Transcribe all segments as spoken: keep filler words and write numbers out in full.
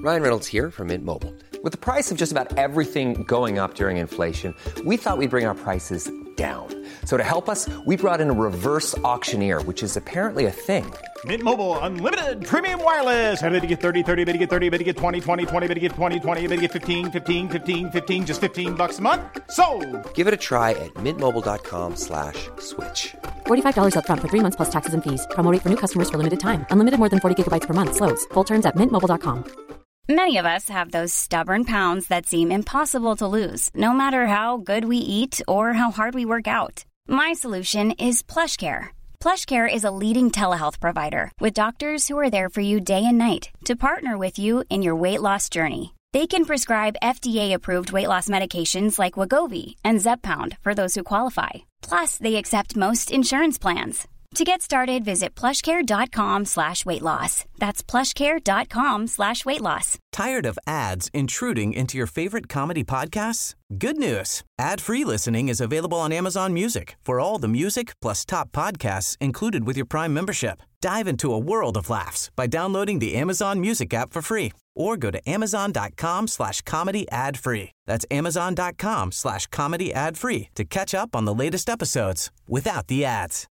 Ryan Reynolds here from Mint Mobile. With the price of just about everything going up during inflation, we thought we'd bring our prices down. So to help us, we brought in a reverse auctioneer, which is apparently a thing. Mint Mobile Unlimited Premium Wireless. How to get thirty, thirty, how to get thirty, how to get twenty, twenty, twenty, how to get twenty, twenty, how to get fifteen, fifteen, fifteen, fifteen, just fifteen bucks a month? Sold! Give it a try at mintmobile.com slash switch. forty-five dollars up front for three months plus taxes and fees. Promo rate for new customers for limited time. Unlimited more than forty gigabytes per month. Slows full terms at mint mobile dot com. Many of us have those stubborn pounds that seem impossible to lose, no matter how good we eat or how hard we work out. My solution is PlushCare. PlushCare is a leading telehealth provider with doctors who are there for you day and night to partner with you in your weight loss journey. They can prescribe F D A-approved weight loss medications like Wegovy and Zepbound for those who qualify. Plus, they accept most insurance plans. To get started, visit plushcare.com slash weight loss. That's plushcare.com slash weight loss. Tired of ads intruding into your favorite comedy podcasts? Good news. Ad-free listening is available on Amazon Music for all the music plus top podcasts included with your Prime membership. Dive into a world of laughs by downloading the Amazon Music app for free or go to amazon.com slash comedy ad free. That's amazon.com slash comedy ad free to catch up on the latest episodes without the ads.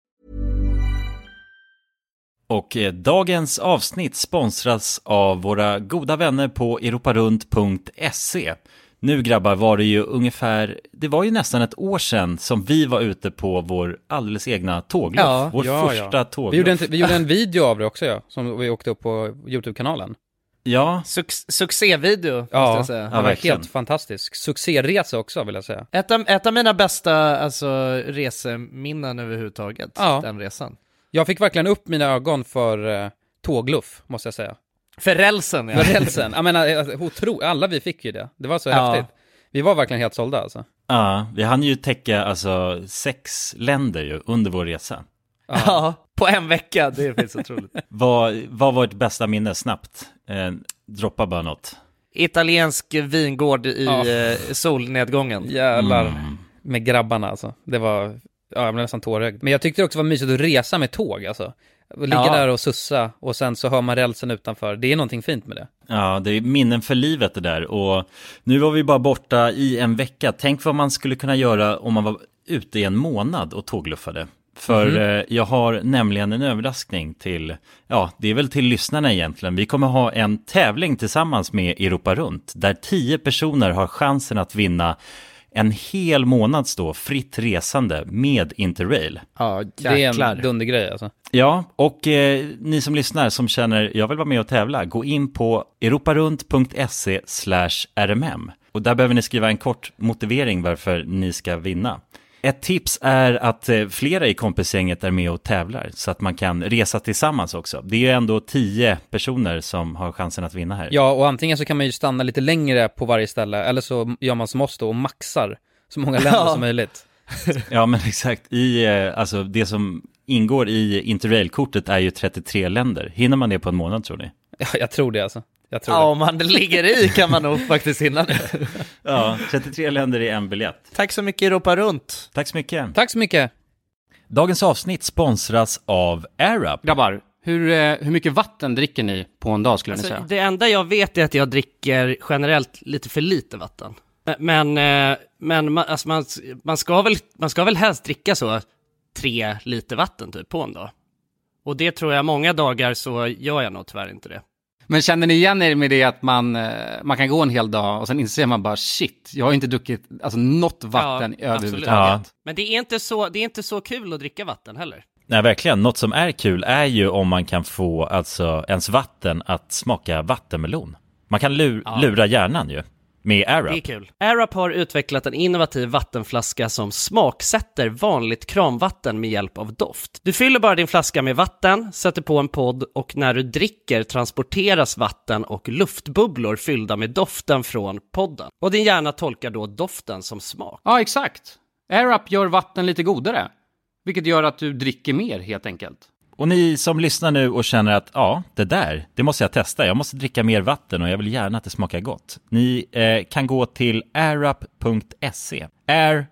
Och eh, dagens avsnitt sponsras av våra goda vänner på europarunt punkt se. Nu grabbar var det ju ungefär, det var ju nästan ett år sedan som vi var ute på vår alldeles egna tågluff. Ja, vår ja, första ja. tågluff. Vi gjorde, en, vi gjorde en video av det också, ja, som vi åkte upp på YouTube-kanalen. Ja. Suc- succévideo, måste ja, jag säga. Ja, ja, var helt fantastisk. Succéresa också, vill jag säga. Ett av, ett av mina bästa alltså, reseminnen överhuvudtaget, ja. Den resan. Jag fick verkligen upp mina ögon för uh, tågluff, måste jag säga. För rälsen, ja. För rälsen. Jag menar, otro, alla vi fick ju det. Det var så ja. häftigt. Vi var verkligen helt sålda, alltså. Ja, vi hann ju täcka alltså sex länder ju under vår resa. Ja, ja, på en vecka, det finns otroligt. vad, vad var ert bästa minne snabbt? Eh, droppa bara något. Italiensk vingård i ja. eh, solnedgången. Jävlar, Mm. med grabbarna alltså. Det var, ja, jag blev nästan tårögd. Men jag tyckte det också var mysigt att resa med tåg, alltså. Ligga ja. där och sussa och sen så hör man rälsen utanför. Det är någonting fint med det. Ja, det är minnen för livet det där. Och nu var vi bara borta i en vecka. Tänk vad man skulle kunna göra om man var ute i en månad och tågluffade. För mm. eh, jag har nämligen en överraskning till, ja, det är väl till lyssnarna egentligen. Vi kommer ha en tävling tillsammans med Europa Runt där tio personer har chansen att vinna en hel månads då fritt resande med Interrail. Ja, jäklar. Det är en dundergrej alltså. Ja, och eh, ni som lyssnar som känner jag vill vara med och tävla, gå in på europarunt punkt se slash rmm. Och där behöver ni skriva en kort motivering varför ni ska vinna. Ett tips är att eh, flera i kompisgänget är med och tävlar så att man kan resa tillsammans också. Det är ju ändå tio personer som har chansen att vinna här. Ja, och antingen så kan man ju stanna lite längre på varje ställe eller så gör man som oss då och maxar så många länder ja. som möjligt. Ja, men exakt. I, eh, alltså, det som ingår i Interrail-kortet är ju trettiotre länder. Hinner man det på en månad, tror ni? Ja, jag tror det alltså. Jag tror ja, det. om man ligger i kan man nog faktiskt hinna det. Ja, trettiotre länder i en biljett. Tack så mycket Europa Runt. Tack så mycket. Tack så mycket. Dagens avsnitt sponsras av AirUp. Grabbar, hur, eh, hur mycket vatten dricker ni på en dag skulle alltså, ni säga? Det enda jag vet är att jag dricker generellt lite för lite vatten. Men, eh, men man, alltså man, man, ska väl, man ska väl helst dricka så tre liter vatten typ på en dag. Och det tror jag många dagar så gör jag nog tyvärr inte det. Men känner ni igen er med det att man, man kan gå en hel dag och sen inser man bara shit, jag har inte druckit alltså, något vatten ja, överhuvudtaget. Ja. Men det är, inte så, det är inte så kul att dricka vatten heller. Nej, verkligen. Något som är kul är ju om man kan få alltså, ens vatten att smaka vattenmelon. Man kan lur, ja. lura hjärnan ju. Med AirUp. Det är kul. AirUp har utvecklat en innovativ vattenflaska som smaksätter vanligt kranvatten med hjälp av doft. Du fyller bara din flaska med vatten, sätter på en podd och när du dricker transporteras vatten och luftbubblor fyllda med doften från podden. Och din hjärna tolkar då doften som smak. Ja, exakt. AirUp gör vatten lite godare, vilket gör att du dricker mer helt enkelt. Och ni som lyssnar nu och känner att ja, det där, det måste jag testa. Jag måste dricka mer vatten och jag vill gärna att det smakar gott. Ni eh, kan gå till airup punkt se. air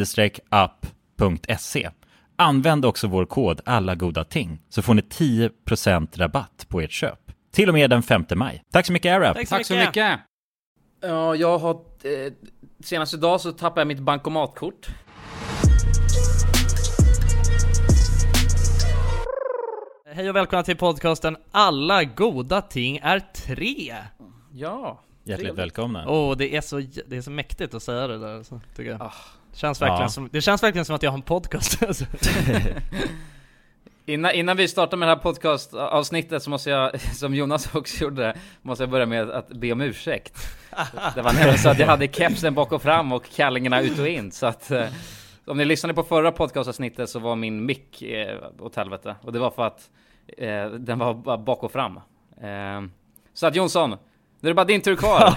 up punkt se. Använd också vår kod alla goda ting så får ni tio procent rabatt på ert köp. till och med den femte maj. Tack så mycket, AirUp. Tack så Tack så mycket. mycket. Ja, jag har... Eh, senast idag så tappade jag mitt bankomatkort. Hej och välkomna till podcasten Alla goda ting är tre. Ja. Hjärtligt välkomna. Åh, oh, det är så det är så mäktigt att säga det där, så tycker jag. Ah. Det känns verkligen Ja. som det känns verkligen som att jag har en podcast. Alltså. Innan, innan vi startar med det här podcastavsnittet så måste jag, som Jonas också gjorde, måste jag börja med att be om ursäkt. Det var nämligen så att jag hade kepsen bak och fram och kallingarna ut och in. Så att eh, om ni lyssnade på förra podcastavsnittet så var min mick eh, åt helvete. Och det var för att eh, den var bara bak och fram. Eh, så att Jonsson, nu är det bara din tur kvar.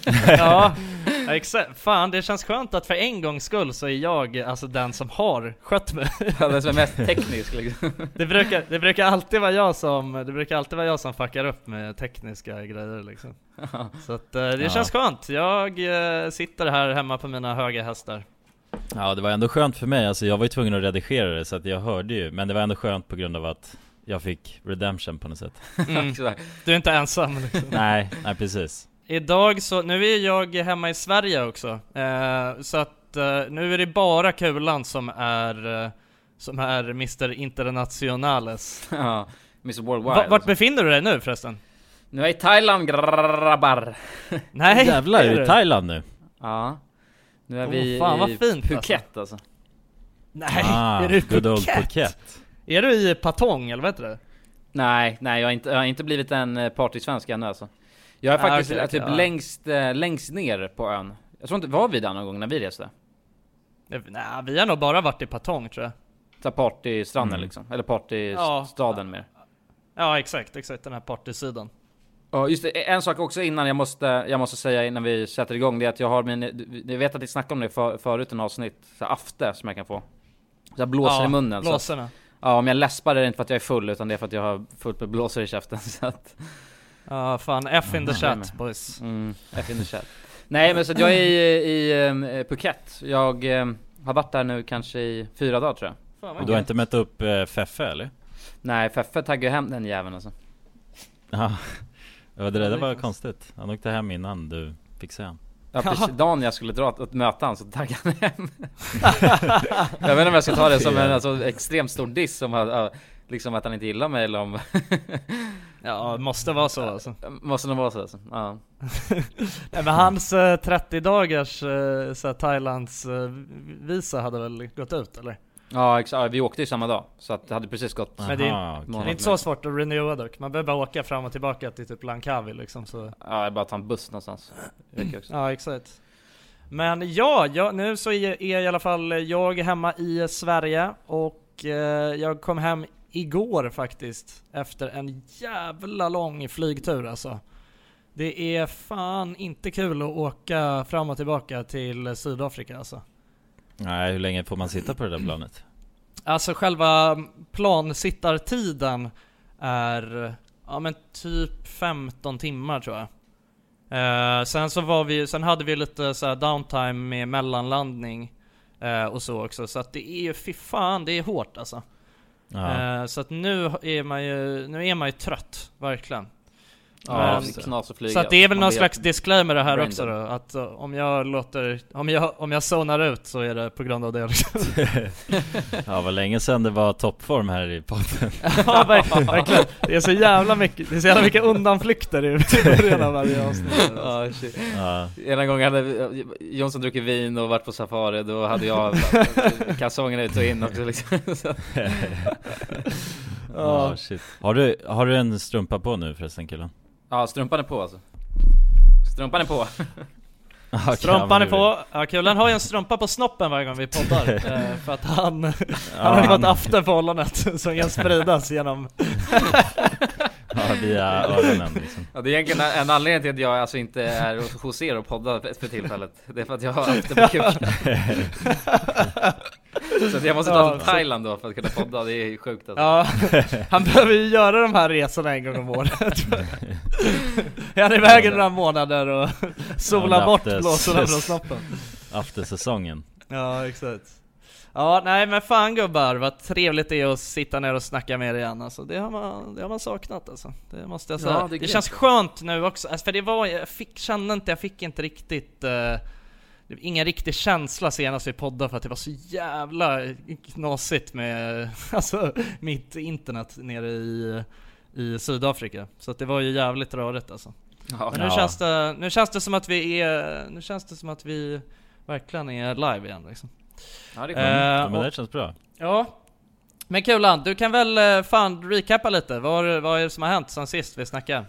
Ja, exakt. Fan, det känns skönt att för en gångs skull så är jag alltså den som har skött mig. Ja, den som är mest teknisk liksom. Det brukar, det brukar alltid vara jag som det brukar alltid vara jag som fuckar upp med tekniska grejer liksom. Så att eh, det Ja. känns skönt. Jag eh, sitter här hemma på mina höga hästar. Ja, det var ändå skönt för mig. Alltså, jag var ju tvungen att redigera det så att jag hörde ju. Men det var ändå skönt på grund av att jag fick redemption på något sätt. Mm. Du är inte ensam liksom. nej, nej precis. Idag så, nu är jag hemma i Sverige också. Eh, så att eh, nu är det bara Kulan som är eh, som är mister Internationales. Ja, mister Worldwide. Va, vart alltså. befinner du dig nu förresten? Nu är jag i Thailand, grabbar. Nej, Jävlar, är du? det Thailand nu? Ja. Nu är Åh, vi fan, vad i fint, Phuket alltså. Nej, Ah, är du i good old Phuket? Phuket. Är du i Patong eller vad heter det? Nej, nej jag har inte, jag har inte blivit en eh, partysvensk ännu alltså. Jag är Ah, faktiskt okej, eh, okej, typ ja. längst, eh, längst ner på ön. Jag tror inte, var vi där någon gång när vi reste? Nej, vi har nog bara varit i Patong tror jag. Så partystranden Mm. liksom, eller partystaden Ja. mer. Ja, exakt, exakt den här partysidan. Ja, just det, en sak också innan jag måste, jag måste säga innan vi sätter igång, det är att jag har min, ni vet att vi snackade om det för, förut en avsnitt, så här afte som jag kan få. Så jag blåser Ja, i munnen. Så att, blåsorna. ja, om jag läspar är det inte för att jag är full, utan det är för att jag har fullt med blåsor i käften. Så att, Ja, fan, F in the Mm. chat boys. mm, jag finner chat. Nej, men så att jag är i, i um, Phuket. Jag um, har varit där nu kanske i fyra dagar tror jag. Fan, Och vad du har gött. inte mätt upp eh, Feffe, eller? Nej, Feffe taggar hem den jäveln alltså. Ja, ja det där det var är konstigt. Han åkte hem innan du fick se han. Ja, precis. Dagen jag skulle dra och möta han så taggade han hem. Jag vet inte om jag ska ta det som en alltså, extremt stor diss, som uh, liksom att han inte gillar mig eller om... Ja, det måste vara så alltså. Måste nog vara så alltså. Ja. Nej, men hans eh, trettio dagars eh, så här, Thailands eh, visa hade väl gått ut eller? Ja, exakt. Vi åkte ju samma dag, så att det hade precis gått. Men det är- Aha, okej. Det är inte så svårt att renewa dock. Man behöver bara åka fram och tillbaka till typ Langkawi liksom så. Ja, jag bara ta en buss någonstans. Det räcker också. Ja, exakt. Men ja, ja, nu så är, är i alla fall jag hemma i Sverige och eh, jag kom hem igår faktiskt efter en jävla lång flygtur alltså. Det är fan inte kul att åka fram och tillbaka till Sydafrika alltså. Nej, hur länge får man sitta på det där planet? Alltså själva plansittartiden är ja men typ femton timmar tror jag. Eh, sen så var vi sen hade vi lite så här downtime med mellanlandning eh, och så också, så att det är ju fy fan, det är hårt alltså. Ja. Eh, så att nu är man ju nu är man ju trött verkligen. Ja, Men- det är knas att flyga. Så att det är väl Man någon vet- slags disclaimer det här Brandon. också då, att uh, om jag låter om jag om jag zonar ut så är det på grund av det liksom. Ja, vad länge sedan det var toppform här i podden. Ja, verkligen, verkligen. Det är så jävla mycket, det är så jävla mycket undanflykter i början av varje avsnitt. Ja, shit. Ja. Ena gången hade Jonsson druckit vin och varit på safari, då hade jag kalsongerna ut och in också liksom. Så- Ja, shit. Har du, har du en strumpa på nu förresten, killen? Ja, strumpan är på alltså. Strumpan är på. Okay, Strumpan är på. Ja, Kulan har ju en strumpa på snoppen varje gång vi poddar. eh, för att han, han har ju fått afterförhållandet som kan spridas genom... Ja, via öronen liksom. Ja, det är egentligen en anledning till att jag alltså inte är hos er och poddar för för tillfället. Det är för att jag har haft det på kuken. Så att jag måste ta Ja, till så- Thailand då för att kunna podda. Det är sjukt alltså. Ja, han behöver ju göra de här resorna en gång om året. Han är iväg i några månader och sola Ja, bort after- blåsorna från snoppen. After säsongen. Ja, exakt. Ja, nej men fan gubbar, vad trevligt det är att sitta ner och snacka med er igen alltså. Det har man, det har man saknat alltså. Det måste jag säga. Ja, det, det känns skönt nu också, alltså, för det var, jag fick, kände inte, jag fick inte riktigt uh, ingen riktig känsla senast vi poddade för att det var så jävla knasigt med alltså, mitt internet nere i, i Sydafrika. Så att det var ju jävligt rörigt alltså. Ja, men nu, ja. känns det, nu känns det som att vi är, nu känns det som att vi verkligen är live igen liksom. Ja, det är uh, men det känns bra. Ja. Men Kulan, du kan väl fan recappa lite. Vad, vad är det som har hänt sen sist vi snackade?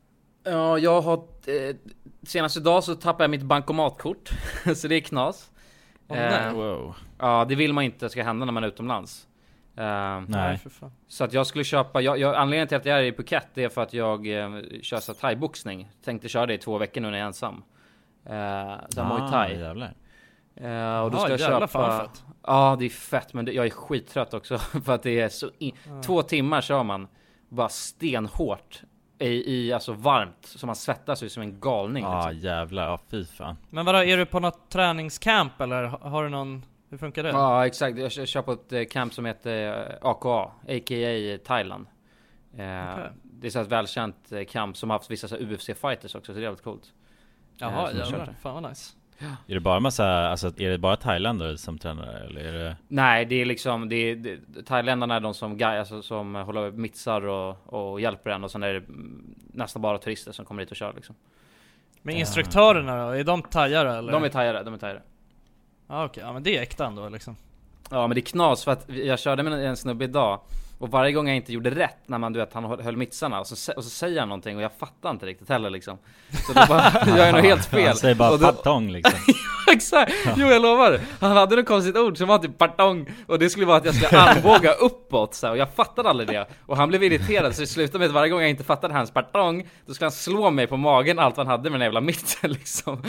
Ja, jag har eh, senast idag så tappade jag mitt bankomatkort. Så det är knas. Oh, eh, wow. Ja, det vill man inte ska hända när man är utomlands. Uh, nej. För fan. Så att jag skulle köpa, jag, jag, anledningen till att jag är i Phuket är för att jag eh, kör så thai-boxning. Tänkte köra det i två veckor nu när jag är ensam. Uh, så ah, Muay Thai. Jävlar. Uh, och då ah, ska jag jävlar, köpa. Ja, ah, det är fett, men det, jag är skittrött också för att det är så in, ah. två timmar kör man bara stenhårt i, i alltså varmt så man svettas ju som en galning. Ja, ah, liksom. jävlar, ja fy fan. Men vadå, är du på något träningscamp eller har du någon, hur funkar det? Ja, exakt. Jag kör på ett camp som heter A K A, a k a. Thailand. Eh, okay. Det är så ett välkänt camp som har haft vissa så U F C-fighters också, så det är jävligt coolt. Jaha, eh, jävlar, fan vad nice. Ja. Är det bara massa, alltså är det bara thailändare som tränar eller är det? Nej, det är liksom det är, det, thailändarna är de som guy, alltså, som håller mitsar och, och hjälper en, och sen är det nästan bara turister som kommer hit och kör liksom. Men instruktörerna då, är de thaiare eller? De är thaiare, de är thaiare. Ja, okej, ja men det är äkta ändå liksom. Ja, men det är knas för att jag körde med en snubbe idag. Och varje gång jag inte gjorde rätt när man, du vet, han höll mitsarna och så, och så säger han någonting och jag fattar inte riktigt heller liksom. Så då bara, jag är nog helt fel. Han säger bara och då, partong liksom. Exakt, jo jag lovar. Han hade något konstigt ord som var typ partong. Och det skulle vara att jag skulle armbåga uppåt så här, och jag fattade aldrig det. Och han blev irriterad så det slutade med att varje gång jag inte fattade hans partong, då skulle han slå mig på magen allt han hade med den jävla mitsen liksom.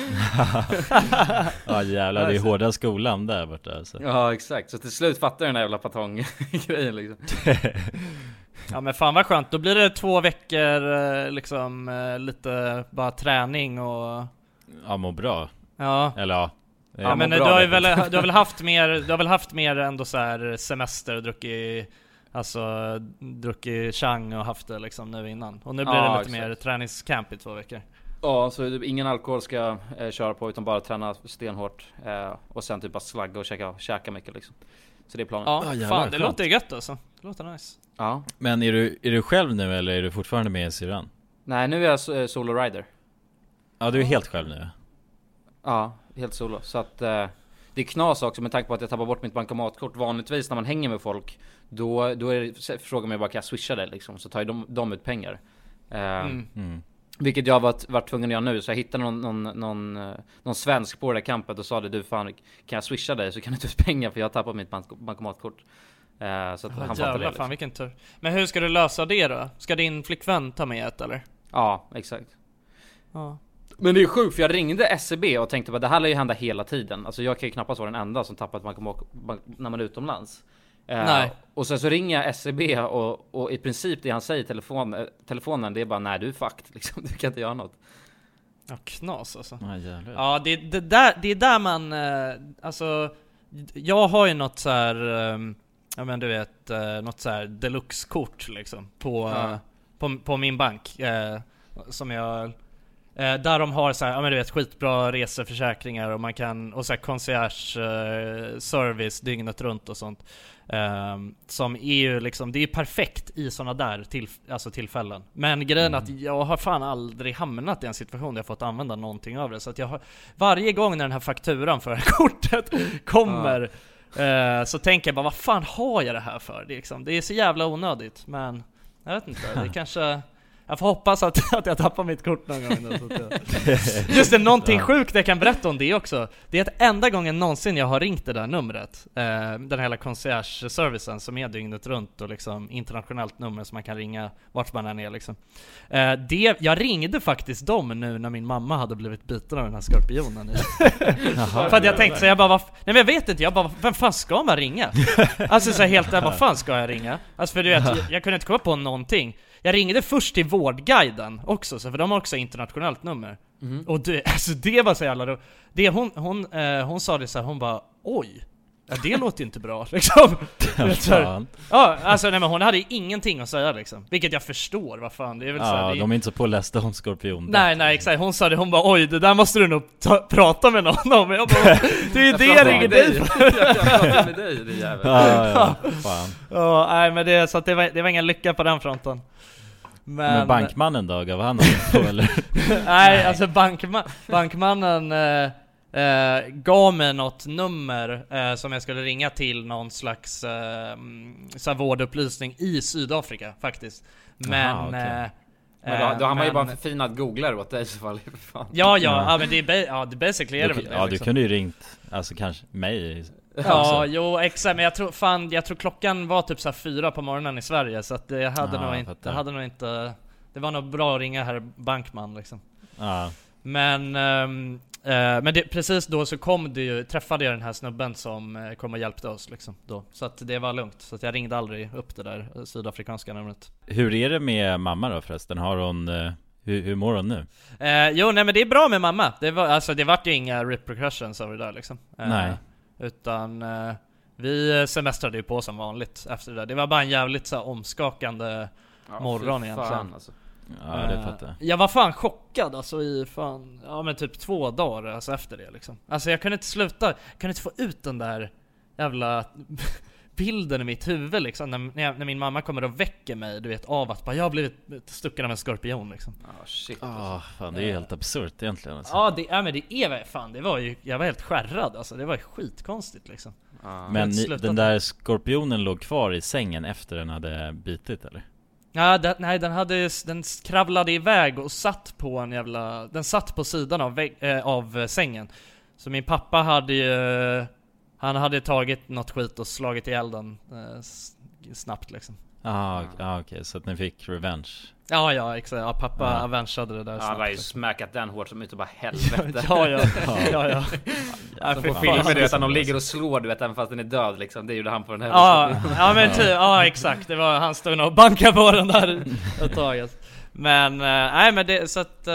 Ja jävlar, det är hårda skolan där borta alltså. Ja exakt, så till slut fattade jag den jävla partong-grejen liksom. Ja men fan vad skönt, då blir det två veckor liksom lite bara träning och... Ja, må bra. Ja. Eller ja. Ja men du har ju väl, du har väl haft mer, du har väl haft mer ändå så här semester och druckit, alltså druckit chang och haft det liksom nu innan. Och nu blir ja, det lite exakt. mer träningscamp i två veckor. Ja, så ingen alkohol ska jag eh, köra på utan bara träna stenhårt eh, och sen typ bara slagga och käka, käka mycket liksom. Så det är planen. Ja, oh, jävlar, fan, det skönt. låter gött alltså. Det låter nice. Ja. Men är du, är du själv nu eller är du fortfarande med i syrran? Nej, nu är jag eh, solo rider. Ja, du är helt själv nu. Ja, helt solo. Så att eh, det är knas också med tanke på att jag tappar bort mitt bankomatkort. Vanligtvis när man hänger med folk, då, då är det, frågar man bara, kan jag swisha det liksom? Så tar ju de, de ut pengar. Eh, Mm. Mm. Vilket jag har varit, varit tvungen att göra nu. Så jag hittade någon, någon, någon, någon svensk på det där campet och sa det, du fan, kan jag swisha dig så kan du ta ut pengar för jag har tappat mitt bank- bankomatkort. Uh, så att Ja, han jävlar, det, liksom. fan vilken tur. Men hur ska du lösa det då? Ska din flickvän ta med ett eller? Ja, exakt. Ja. Men det är sjukt för jag ringde S E B och tänkte att det här lär ju hända hela tiden. Alltså jag kan ju knappast vara den enda som tappat bankomat bank- när man är utomlands. Uh, Nej. Och sen så ringer jag S E B och, och i princip det han säger i telefon, äh, telefonen, det är bara nej, du är fucked liksom. Du kan inte göra något. Ja, knas alltså. Ja, jävlar. Ja, det, det, där, det är där man, eh, alltså, jag har ju något så här, eh, ja men du vet, eh, något så här deluxe-kort liksom, på, Ja. eh, på, på min bank, eh, som jag, eh, där de har så här, ja men du vet, skitbra reseförsäkringar och man kan, och så här concierge eh, service dygnet runt och sånt. Um, som är ju liksom, det är ju perfekt i såna där till, alltså tillfällen. Men grejen är mm. att jag har fan aldrig hamnat i en situation där jag fått använda någonting av det. Så att jag har, varje gång när den här fakturan för kortet kommer ja. uh, så tänker jag bara, vad fan har jag det här för? Det är, liksom, det är så jävla onödigt. Men jag vet inte, det kanske... Jag får hoppas att, att jag tappar mitt kort någon gång då, så att jag... Just det, någonting sjukt jag kan berätta om det också. Det är att enda gången någonsin jag har ringt det där numret, eh, den hela concierge-servicen som är dygnet runt och liksom internationellt nummer som man kan ringa vart man än är liksom. Eh, det, jag ringde faktiskt dem nu när min mamma hade blivit biten av den här skorpionen. För att jag tänkte så jag bara, vad, nej men jag vet inte, jag bara, vem fan ska man ringa? Alltså så helt där, vad fan ska jag ringa? Alltså för du vet, jag, jag kunde inte komma på någonting. Jag ringde först till Vårdguiden också, så för de har också internationellt nummer. Mm. Och det, alltså det var så jävla då. Det hon hon eh, hon sa det så här, hon bara oj. Ja, det låter inte bra liksom. Fan. Ja, alltså nej, men hon hade ingenting att säga liksom. Vilket jag förstår, vad fan. Det är väl Ja, så här, det är... de är inte så pålästa om skorpion. Nej, nej, exakt. Hon sa det, hon bara oj, det där måste du nog ta- prata med någon om. Jag bara, det är ju det jag ringer dig. Jag pratar med dig, det jävel. Ja, ja, fan. Ja, nej, men det, så att det, var, det var ingen lycka på den fronten. Men, men bankmannen då, gav han något på eller? Nej, alltså bankma- bankmannen eh, eh, gav mig något nummer eh, som jag skulle ringa till någon slags eh, så här vårdupplysning i Sydafrika faktiskt. Men Aha, okay. eh, Men då, då har man men, ju bara en förfinad googlare åt dig i så fall. Fan. Ja, ja, Ja. ja, men det är, ba- ja, det basically är det Du, väl det, ja, du liksom. kunde ju ringt, alltså kanske mig. Ja, jo, exakt, men jag tror fan, jag tror klockan var typ så här fyra på morgonen i Sverige, så att jag hade Ja, nog jag inte, fattar. jag hade nog inte, det var nog bra att ringa herr Bankman liksom. Ja. Men ehm, eh, men det, precis då så kom det ju, träffade jag den här snubben som eh, kom och hjälpte oss liksom då. Så att det var lugnt, så att jag ringde aldrig upp det där eh, sydafrikanska numret. Hur är det med mamma då förresten? Har hon, eh, hur, hur mår hon nu? Eh, jo, nej men det är bra med mamma. Det var, alltså det vart ju inga repercussions över det där liksom. Eh, Nej. Utan eh, vi semestrade ju på som vanligt efter det där. Det var bara en jävligt så här, omskakande Ja, morgon fy egentligen. fan, alltså. Ja, det Eh, fattar jag. Jag var fan chockad alltså i fan, ja men typ två dagar alltså efter det liksom. Alltså jag kunde inte sluta, jag kunde inte få ut den där jävla bilden i mitt huvud liksom. När, när, jag, när min mamma kommer och väcker mig, du vet, av att bara, jag har blivit stucken av en skorpion liksom. Ah, shit, Ah, alltså. fan, det är ju helt absurt egentligen alltså. Ja, det, ja men det är fan, det var ju, jag var helt skärrad alltså, det var ju skitkonstigt liksom. Ah. Men inte ni, slutat den där skorpionen låg kvar i sängen efter den hade bitit eller? Ja, det, nej, den hade, den kravlade iväg och satt på en jävla, den satt på sidan av, vägg, äh, av sängen. Så min pappa hade ju, han hade tagit något skit och slagit ihjäl den eh, snabbt liksom. Ah, ah, okej, okay. Så att ni fick revenge. Ja, ja, exakt. Ja, pappa Ja. avengeade det där Ja, snabbt. han har ju liksom. smäkat den hårt som ut och bara helvete. Ja, ja, ja, ja. Ja, Som för på fan. filmer, du vet, att de ligger och slår, du vet, även fast den är död liksom. Det gjorde han på den här. Ja, ja men typ, ja exakt. Det var, han stod och bankade på den där ett tag. Alltså. Men, eh, nej men det, så att eh,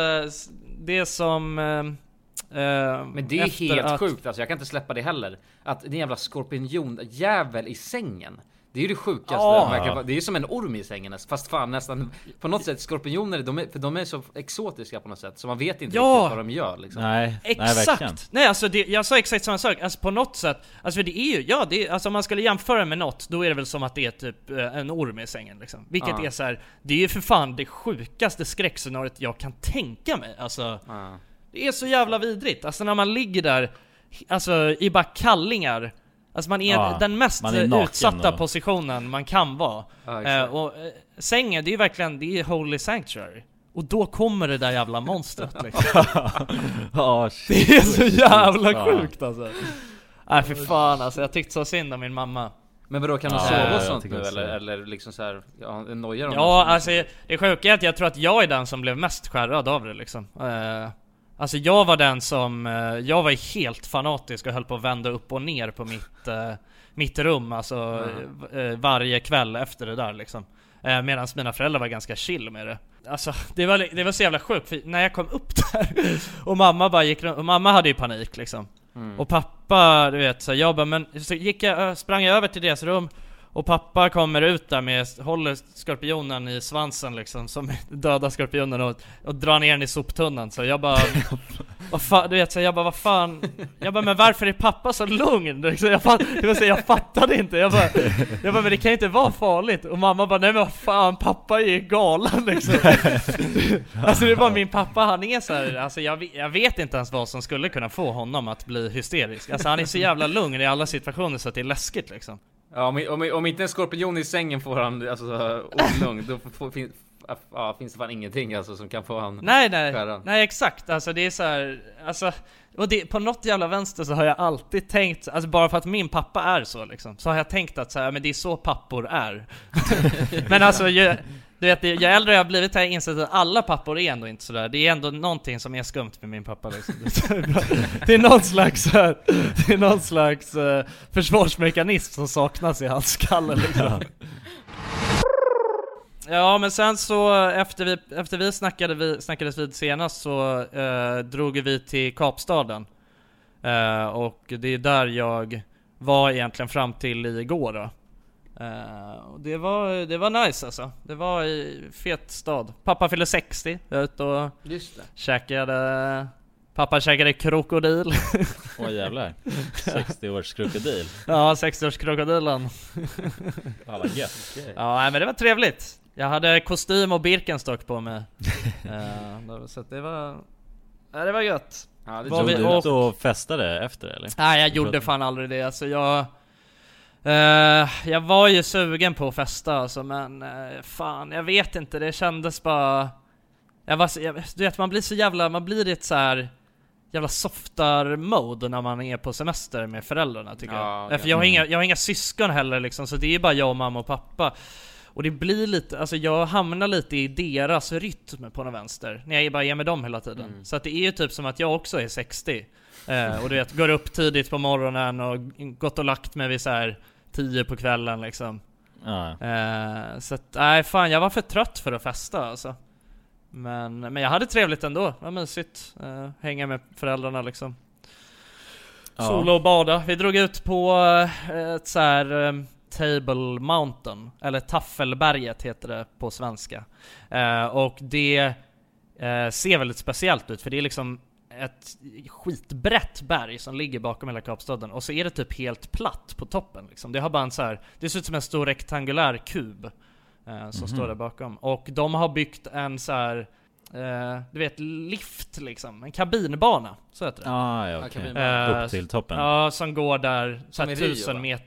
det som... Eh, Men det är helt att... sjukt alltså, jag kan inte släppa det heller. Att det är en jävla skorpion jävel i sängen. Det är ju det sjukaste. Ja. Verkar, det är ju som en orm i sängen. Fast fan nästan på något sätt skorpioner, de är, för de är så exotiska på något sätt. Så man vet inte Ja. riktigt vad de gör liksom. Nej, nej Exakt! verkligen. Nej alltså det, jag sa exakt samma sak, alltså på något sätt. Alltså för det är ju, ja det är, alltså om man skulle jämföra med något, då är det väl som att det är typ eh, en orm i sängen liksom. Vilket Ja. är så här, det är ju för fan det sjukaste skräckscenariot jag kan tänka mig. Alltså Ja. det är så jävla vidrigt. Alltså när man ligger där, alltså i bara kallingar. Alltså man är Ja, den mest man är naken utsatta och- positionen man kan vara. Ja, eh, exakt. och eh, sängen, det är ju verkligen, det är holy sanctuary. Och då kommer det där jävla monstret liksom. Ja, shit. Det är så jävla Fan. sjukt alltså. Nej för fan alltså, jag tyckte så synd om min mamma. Men vadå, kan de Ja, sova ja, och jag sånt tycker nu också eller, det. eller liksom så här, ja, nojar de Ja något? alltså det sjuka är att jag tror att jag är den som blev mest skärrad av det liksom. Eh, Alltså jag var den som, eh, jag var ju helt fanatisk och höll på att vända upp och ner på mitt, eh, mitt rum alltså eh, varje kväll efter det där liksom. Eh, Medan mina föräldrar var ganska chill med det. Alltså det var, det var så jävla sjukt, för när jag kom upp där och mamma bara gick runt, och mamma hade ju panik liksom. Mm. Och pappa, du vet, så jag bara, men så gick jag, sprang jag över till deras rum. Och pappa kommer ut där med, håller skorpionen i svansen liksom, som döda skorpionen, och, och drar ner den i soptunnan. Så jag bara, vad fan, du vet, så jag bara, vad fan, jag bara, men varför är pappa så lugn? Liksom, jag, fatt, jag, bara, så jag fattade inte, jag bara, jag bara, men det kan inte vara farligt. Och mamma bara, nej men vad fan, pappa är ju galen liksom. Alltså det var min pappa, han är så här, alltså jag, jag vet inte ens vad som skulle kunna få honom att bli hysterisk. Alltså han är så jävla lugn i alla situationer så att det är läskigt liksom. Ja, om, om, om inte en skorpion i sängen får han alltså olugn, då får, fin, ja, finns det fan ingenting alltså som kan få han. Nej nej, skärran. nej exakt, alltså det är så här, alltså, och det, på något jävla vänster så har jag alltid tänkt, alltså bara för att min pappa är så liksom, så har jag tänkt att så här, men det är så pappor är. Men alltså ju, du vet, ju äldre jag har blivit har jag insett att alla pappor är ändå inte sådär. Det är ändå någonting som är skumt med min pappa liksom. Det är någon slags det är någon slags uh, försvarsmekanism som saknas i hans skalle liksom. Ja, men sen så efter vi, efter vi snackade vi, snackades vid senast så uh, drog vi till Kapstaden. Uh, och det är där jag var egentligen fram till igår då. Uh, det var det var nice alltså. Det var i fet stad. Pappa fyllde sextio, ut och just det. Käkade pappa käkade krokodil. Åh oh, jävlar. sextio års krokodil. Ja, sextio års krokodilen. Ja, vad gött. Okay. Ja, men det var trevligt. Jag hade kostym och Birkenstock på mig. uh, så det var ja, det var gött. Ja, det var vi och... ut och festade efter eller? Nej, jag gjorde fan aldrig det. Alltså jag Uh, jag var ju sugen på att festa alltså, men uh, fan, jag vet inte, det kändes bara jag var, jag, du vet, man blir så jävla, man blir i ett så här jävla softar mode när man är på semester med föräldrarna tycker ja, jag. För jag har inga, jag har inga syskon heller liksom, så det är bara jag, mamma och pappa. Och det blir lite, alltså jag hamnar lite i deras rytm på någon vänster när jag bara är med dem hela tiden. Mm. Så att det är ju typ som att jag också är sextio. Uh, och du vet, går upp tidigt på morgonen och gått och lagt mig vid så här tio på kvällen liksom. Ja. Uh, så att, nej fan, jag var för trött för att festa alltså. Men, men jag hade trevligt ändå. Vad mysigt. Uh, hänga med föräldrarna liksom. Ja. Sola och bada. Vi drog ut på uh, ett så här um, Table Mountain, eller Taffelberget heter det på svenska. Uh, och det uh, ser väldigt speciellt ut, för det är liksom ett skitbrett berg som ligger bakom hela Kapstaden, och så är det typ helt platt på toppen liksom. Det har bara en så här, det ser ut som en stor rektangulär kub eh, som mm-hmm. står där bakom, och de har byggt en så här eh, du vet, lift liksom, en kabinbana, så heter det. Ah, ja, okay. eh, upp till toppen. Ja, som går där så här tusen meter.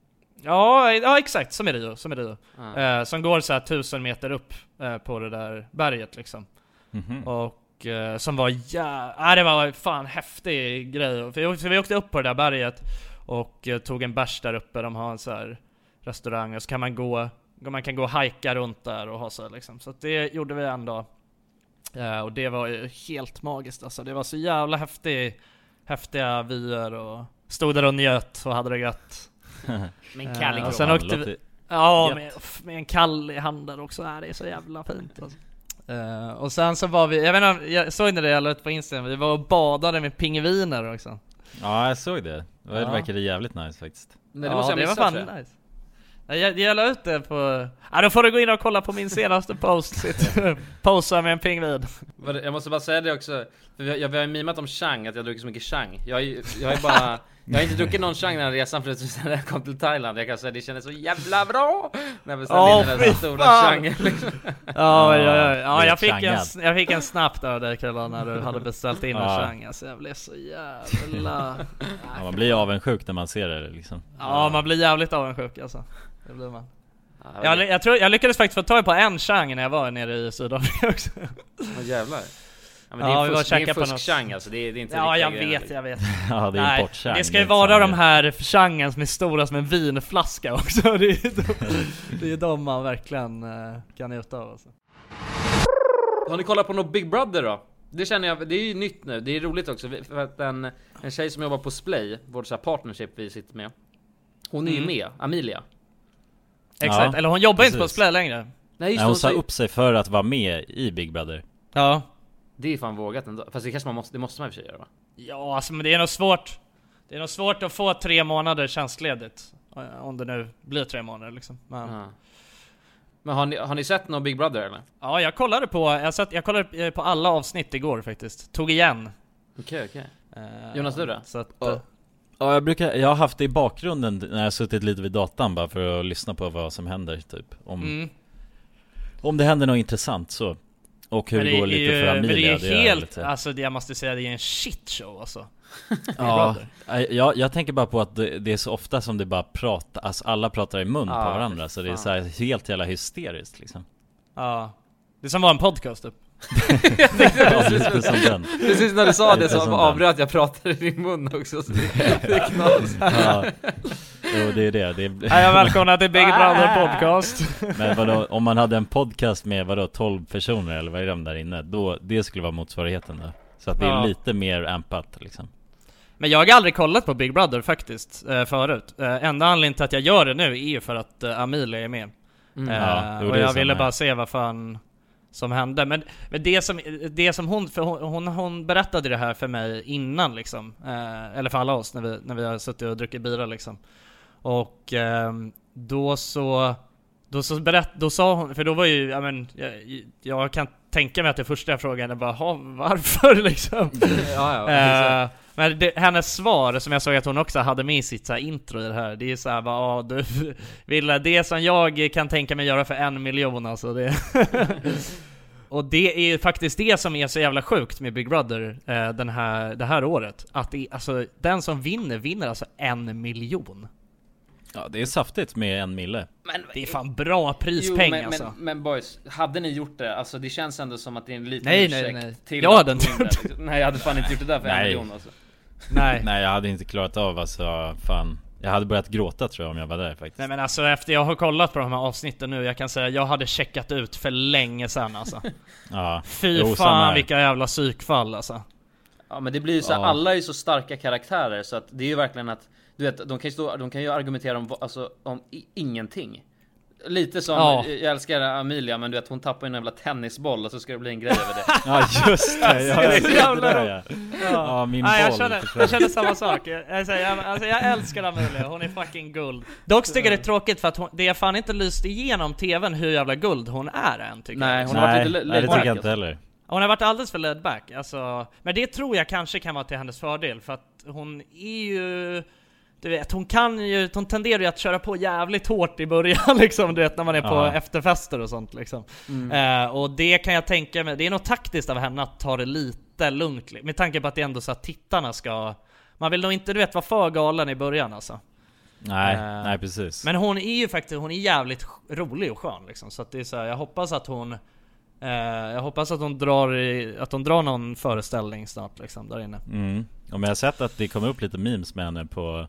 Ja, ja, exakt, som i Rio, som i Rio. Ah. Eh, som går så här tusen meter upp eh, på det där berget liksom. Mm-hmm. Och som var ja, äh, det var fan häftig grej. För vi, för vi åkte upp på det där berget och uh, tog en bärs där uppe. De har en så här restaurang, och så kan man gå, man kan gå och hajka runt där och ha så liksom. Så att det gjorde vi en dag. Uh, och det var ju helt magiskt alltså. Det var så jävla häftig, häftiga vyer, och stod där och njöt och hade det gött. Med en kall i uh, och sen åkte vi, ja, med, med en kall i handen också. Äh, det är så jävla fint alltså. Uh, och sen så var vi, jag vet inte, jag såg ni det jag la ut på Instagram, vi var och badade med pingviner också. Ja, jag såg det. Det ja. verkade jävligt nice faktiskt. Nej, det, måste ja, jag det var fan nice. Jag, jag la ut det på, ja, då får du gå in och kolla på min senaste post. Posa med en pingvin. Jag måste bara säga det också, för jag, jag, jag har mimat om Chang, att jag druckit så mycket Chang. Jag, jag är bara Jag har inte druckit någon Chang den här resan, för sen jag kom till Thailand. Jag kan säga, det kändes så jävla bra när jag beställde oh, in den där stora Chang liksom. Ja, ja, ja, ja jag, fick en, jag fick en snap där, där killar, när du hade beställt in en ja. Chang. Alltså, jag blev så jävla ja, man blir avundsjuk när man ser det liksom. Ja, man blir jävligt avundsjuk alltså. Det blir man. Jag, jag, tror, jag lyckades faktiskt få tag på en Chang när jag var nere i Sydafrika också. Ja, jävlar. Ja, men det är ja, fusk, det är fusk Chang alltså, det är, det är inte ja, jag vet, jag vet. Ja, det är import Chang. Det ska ju vara de här Changen som är stora som en vinflaska också. Det är de, det är de man verkligen uh, kan njuta av alltså. Har ni kollat på något Big Brother då? Det känner jag, det är ju nytt nu. Det är roligt också, för att en, en tjej som jobbar på Splay, vårt så här partnership vi sitter med, hon är ju mm. med, Amelia. Exakt, ja, eller hon jobbar precis. Inte på Splay längre. Nej, just Nej, hon sa upp sig för att vara med i Big Brother. Ja. Det är fan vågat ändå. Fast det kanske man måste, det måste man i och för sig göra, va? Ja, alltså, men det är nog svårt. Det är nog svårt att få tre månader tjänstledigt. Om det nu blir tre månader liksom. Men, ja. men har, ni, har ni sett någon Big Brother eller? Ja, jag kollade på jag, satt, jag kollade på alla avsnitt igår faktiskt. Tog igen. Okej, okay, okej okay. uh, Jonas, du då? Så att, uh. Ja, jag brukar, jag har haft det i bakgrunden när jag har suttit lite vid datan bara för att lyssna på vad som händer typ. Om, mm. om det händer något intressant så. Och hur det, det går lite ju, för Amelia. Men det är det helt, lite... alltså jag måste säga, det är en shit show alltså. Ja, jag, jag tänker bara på att det, det är så ofta som det bara pratar, alltså alla pratar i mun ah, på varandra. Så det är så här helt jävla hysteriskt liksom. Ja, det är som var en podcast typ. Jag tänkte precis, som den. Precis när du sa det så avbröt jag pratade i din mun också, så det, det är knas. Ja. Jo, det är det. det är... Hej och välkomna till Big Brother podcast. Men vadå, om man hade en podcast med vadå, tolv personer eller vad är de där inne, då det skulle vara motsvarigheten då. Så att det är ja. lite mer ampat liksom. Men jag har aldrig kollat på Big Brother faktiskt eh, förut. Eh, enda anledningen till att jag gör det nu är ju för att eh, Amelia är med. Mm. Eh, ja, och jag ville bara se vad fan som hände. Men, men det som, det som hon, för hon, hon, hon berättade det här för mig innan liksom, eh, eller för alla oss när vi, när vi har suttit och druckit bira liksom. Och eh, då så då så berätt, då sa hon, för då var ju, ja men jag, jag kan tänka mig att det första jag frågade var, ha, varför liksom. ja, ja, eh, men det, hennes svar, som jag såg att hon också hade med i sitt så här intro i det här, det är så här, bara, du vill det som jag kan tänka mig göra för en miljon alltså det. Och det är ju faktiskt det som är så jävla sjukt med Big Brother eh, den här, det här året, att det, alltså, den som vinner vinner alltså en miljon. Ja, det är saftigt med en mille. Men det är fan bra prispeng. Jo, men, alltså. men, men boys, hade ni gjort det? Alltså det känns ändå som att det är en liten nej, ursäkt nej, nej. till Jag hade inte gjort det. Liksom. Nej, jag hade fan inte gjort det där för en miljon alltså. Nej. Nej, jag hade inte klarat av, alltså fan. Jag hade börjat gråta tror jag om jag var där faktiskt. Nej men alltså efter jag har kollat på de här avsnitten nu, jag kan säga jag hade checkat ut för länge sedan alltså. Ja. Fy jo, fan vilka jävla psykfall alltså. Ja men det blir ju så, ja. Alla är ju så starka karaktärer så att det är ju verkligen att du vet, de kan ju stå, de kan ju argumentera om alltså om i, ingenting. Lite som, ja. Jag älskar Amelia, men du vet, hon tappar en jävla tennisboll och så ska det bli en grej över det. Ja just det, ja, det är jävla det där, ja. Ja. Ja, min Nej, boll. jag känner, jag känner samma sak. Jag, jag, alltså, jag älskar Amelia, hon är fucking guld. Dock tycker det är tråkigt för att hon, det är fan inte lyst igenom tvn hur jävla guld hon är än tycker nej, jag. Hon har nej, varit nej, det tycker jag inte heller. Hon har varit alldeles för laid back alltså, men det tror jag kanske kan vara till hennes fördel, för att hon är ju, du vet, hon kan ju, hon tenderar ju att köra på jävligt hårt i början liksom, du vet, när man är på ja. efterfester och sånt liksom. Mm. Eh, och det kan jag tänka mig, det är nog taktiskt av henne att ta det lite lugnt, med tanke på att det är ändå så att tittarna ska, man vill nog inte, du vet, vara för galen i början alltså. Nej, eh, nej precis. Men hon är ju faktiskt, hon är jävligt rolig och skön liksom, så att det är så här, jag hoppas att hon Uh, jag hoppas att hon drar i, att hon drar någon föreställning snart liksom, där inne. Mm. Och jag har sett att det kommer upp lite memes med henne på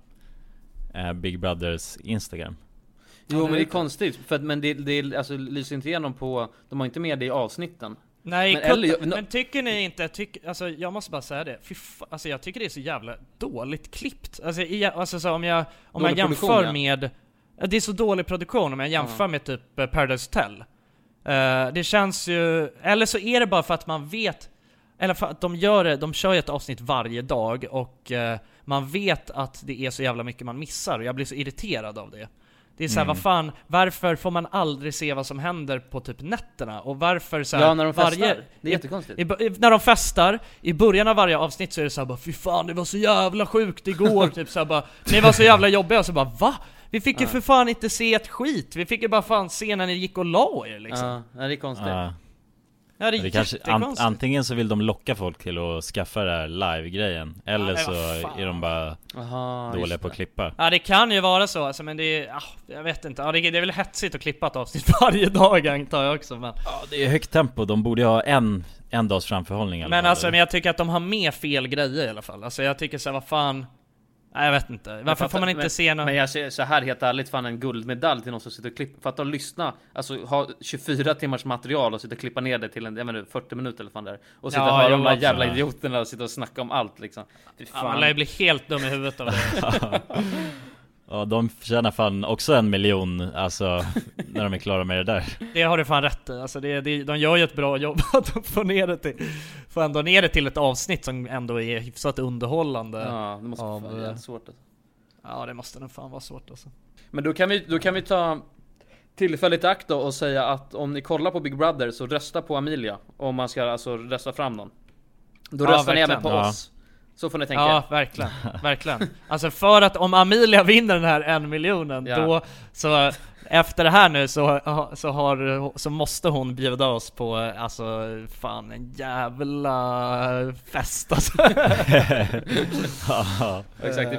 uh, Big Brothers Instagram. Jo, men det är konstigt för att, men det, det alltså, lyser inte igenom på, de har inte med det i avsnitten. Nej, men, kut, eller, men tycker ni inte, tyck, alltså jag måste bara säga det, fy fa, alltså jag tycker det är så jävla dåligt klippt. Alltså, i, alltså så om jag om jag jämför ja. med, det är så dålig produktion om jag jämför ja. med typ Paradise Hotel. Uh, det känns ju, eller så är det bara för att man vet, eller för att de gör det, de kör ju ett avsnitt varje dag och uh, man vet att det är så jävla mycket man missar och jag blir så irriterad av det. Det är så här, mm. vad fan, varför får man aldrig se vad som händer på typ nätterna? Och varför så här, ja, när de festar. Varje, det är jättekonstigt. I, i, när de festar, i början av varje avsnitt så är det så här bara, fy fan, det var så jävla sjukt igår. Typ så här bara, ni var så jävla jobbiga. Och så bara, va? Vi fick ju ja. för fan inte se ett skit. Vi fick ju bara fan se när ni gick och la er liksom. Ja, det är konstigt. Ja. Ja, det är det kanske, an, antingen så vill de locka folk till att skaffa det här live-grejen, eller ja, så är de bara Aha, dåliga på att klippa. Ja, det kan ju vara så alltså, men det är, ah, jag vet inte, ja, det, det är väl hetsigt att klippa ett avsnitt varje dag antar jag också, men ja, det är högt tempo, de borde ju ha en, en dags framförhållning. Men fall, alltså, men jag tycker att de har med fel grejer i alla fall. Alltså jag tycker så här, vad fan. Nej, jag vet inte. Varför fattar, får man inte men, se någon... Men jag ser så här helt ärligt, fan en guldmedalj till någon som sitter och klipper. För att de lyssna, alltså ha tjugofyra timmars material och sitta och klippa ner det till en, jag menar, fyrtio minuter eller fan där. Och sitta ja, och höra de där jävla idioterna och sitta och snacka om allt liksom. Fy fan. Ja, man lär ju bli helt dum i huvudet av det. Ja, de tjänar fan också en miljon, alltså, när de är klara med det där. Det har du fan rätt i. Alltså det, det, de gör ju ett bra jobb att få ner det till, få ändå ner det till ett avsnitt som ändå är hyfsat underhållande. Ja, det måste av, vara jävligt svårt alltså. Ja, det måste nog fan vara svårt alltså. Men då kan vi, då kan vi ta tillfället i akt då och säga att om ni kollar på Big Brother så rösta på Amelia. Om man ska alltså rösta fram någon. Då ja, röstar verkligen. ni även på ja. oss. Så får ni tänka. Ja, verkligen, verkligen. Alltså för att om Amelia vinner den här en miljonen, ja. då så efter det här nu så, så, har, så måste hon bjuda oss på, alltså fan en jävla fest alltså. Ja, exakt.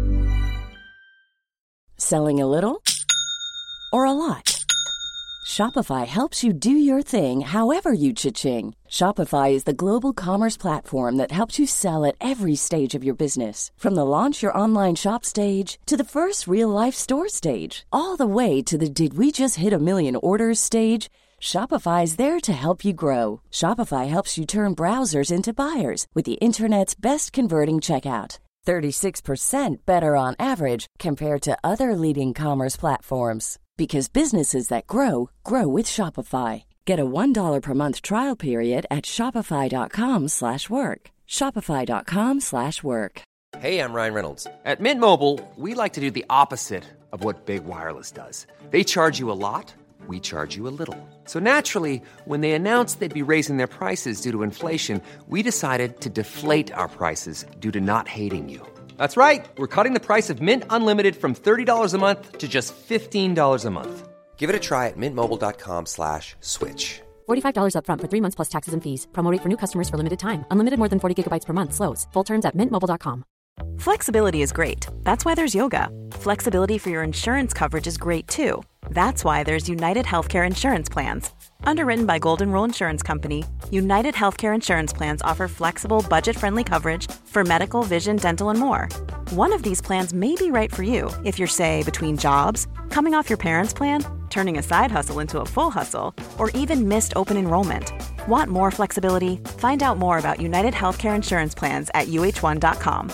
Selling a little or a lot? Shopify helps you do your thing however you cha-ching. Shopify is the global commerce platform that helps you sell at every stage of your business. From the launch your online shop stage to the first real-life store stage, all the way to the did we just hit a million orders stage. Shopify is there to help you grow. Shopify helps you turn browsers into buyers with the internet's best converting checkout. thirty-six percent better on average compared to other leading commerce platforms. Because businesses that grow, grow with Shopify. Get a one dollar per month trial period at shopify.com slash work. Shopify.com slash work. Hey, I'm Ryan Reynolds. At Mint Mobile, we like to do the opposite of what Big Wireless does. They charge you a lot, we charge you a little. So naturally, when they announced they'd be raising their prices due to inflation, we decided to deflate our prices due to not hating you. That's right. We're cutting the price of Mint Unlimited from thirty dollars a month to just fifteen dollars a month. Give it a try at mintmobile.com slash switch. forty-five dollars up front for three months plus taxes and fees. Promo rate for new customers for limited time. Unlimited more than forty gigabytes per month slows. Full terms at mint mobile dot com. Flexibility is great. That's why there's yoga. Flexibility for your insurance coverage is great too. That's why there's United Healthcare Insurance Plans. Underwritten by Golden Rule Insurance Company, United Healthcare Insurance Plans offer flexible, budget-friendly coverage for medical, vision, dental, and more. One of these plans may be right for you if you're, say, between jobs, coming off your parents' plan, turning a side hustle into a full hustle, or even missed open enrollment. Want more flexibility? Find out more about United Healthcare Insurance Plans at u h one dot com.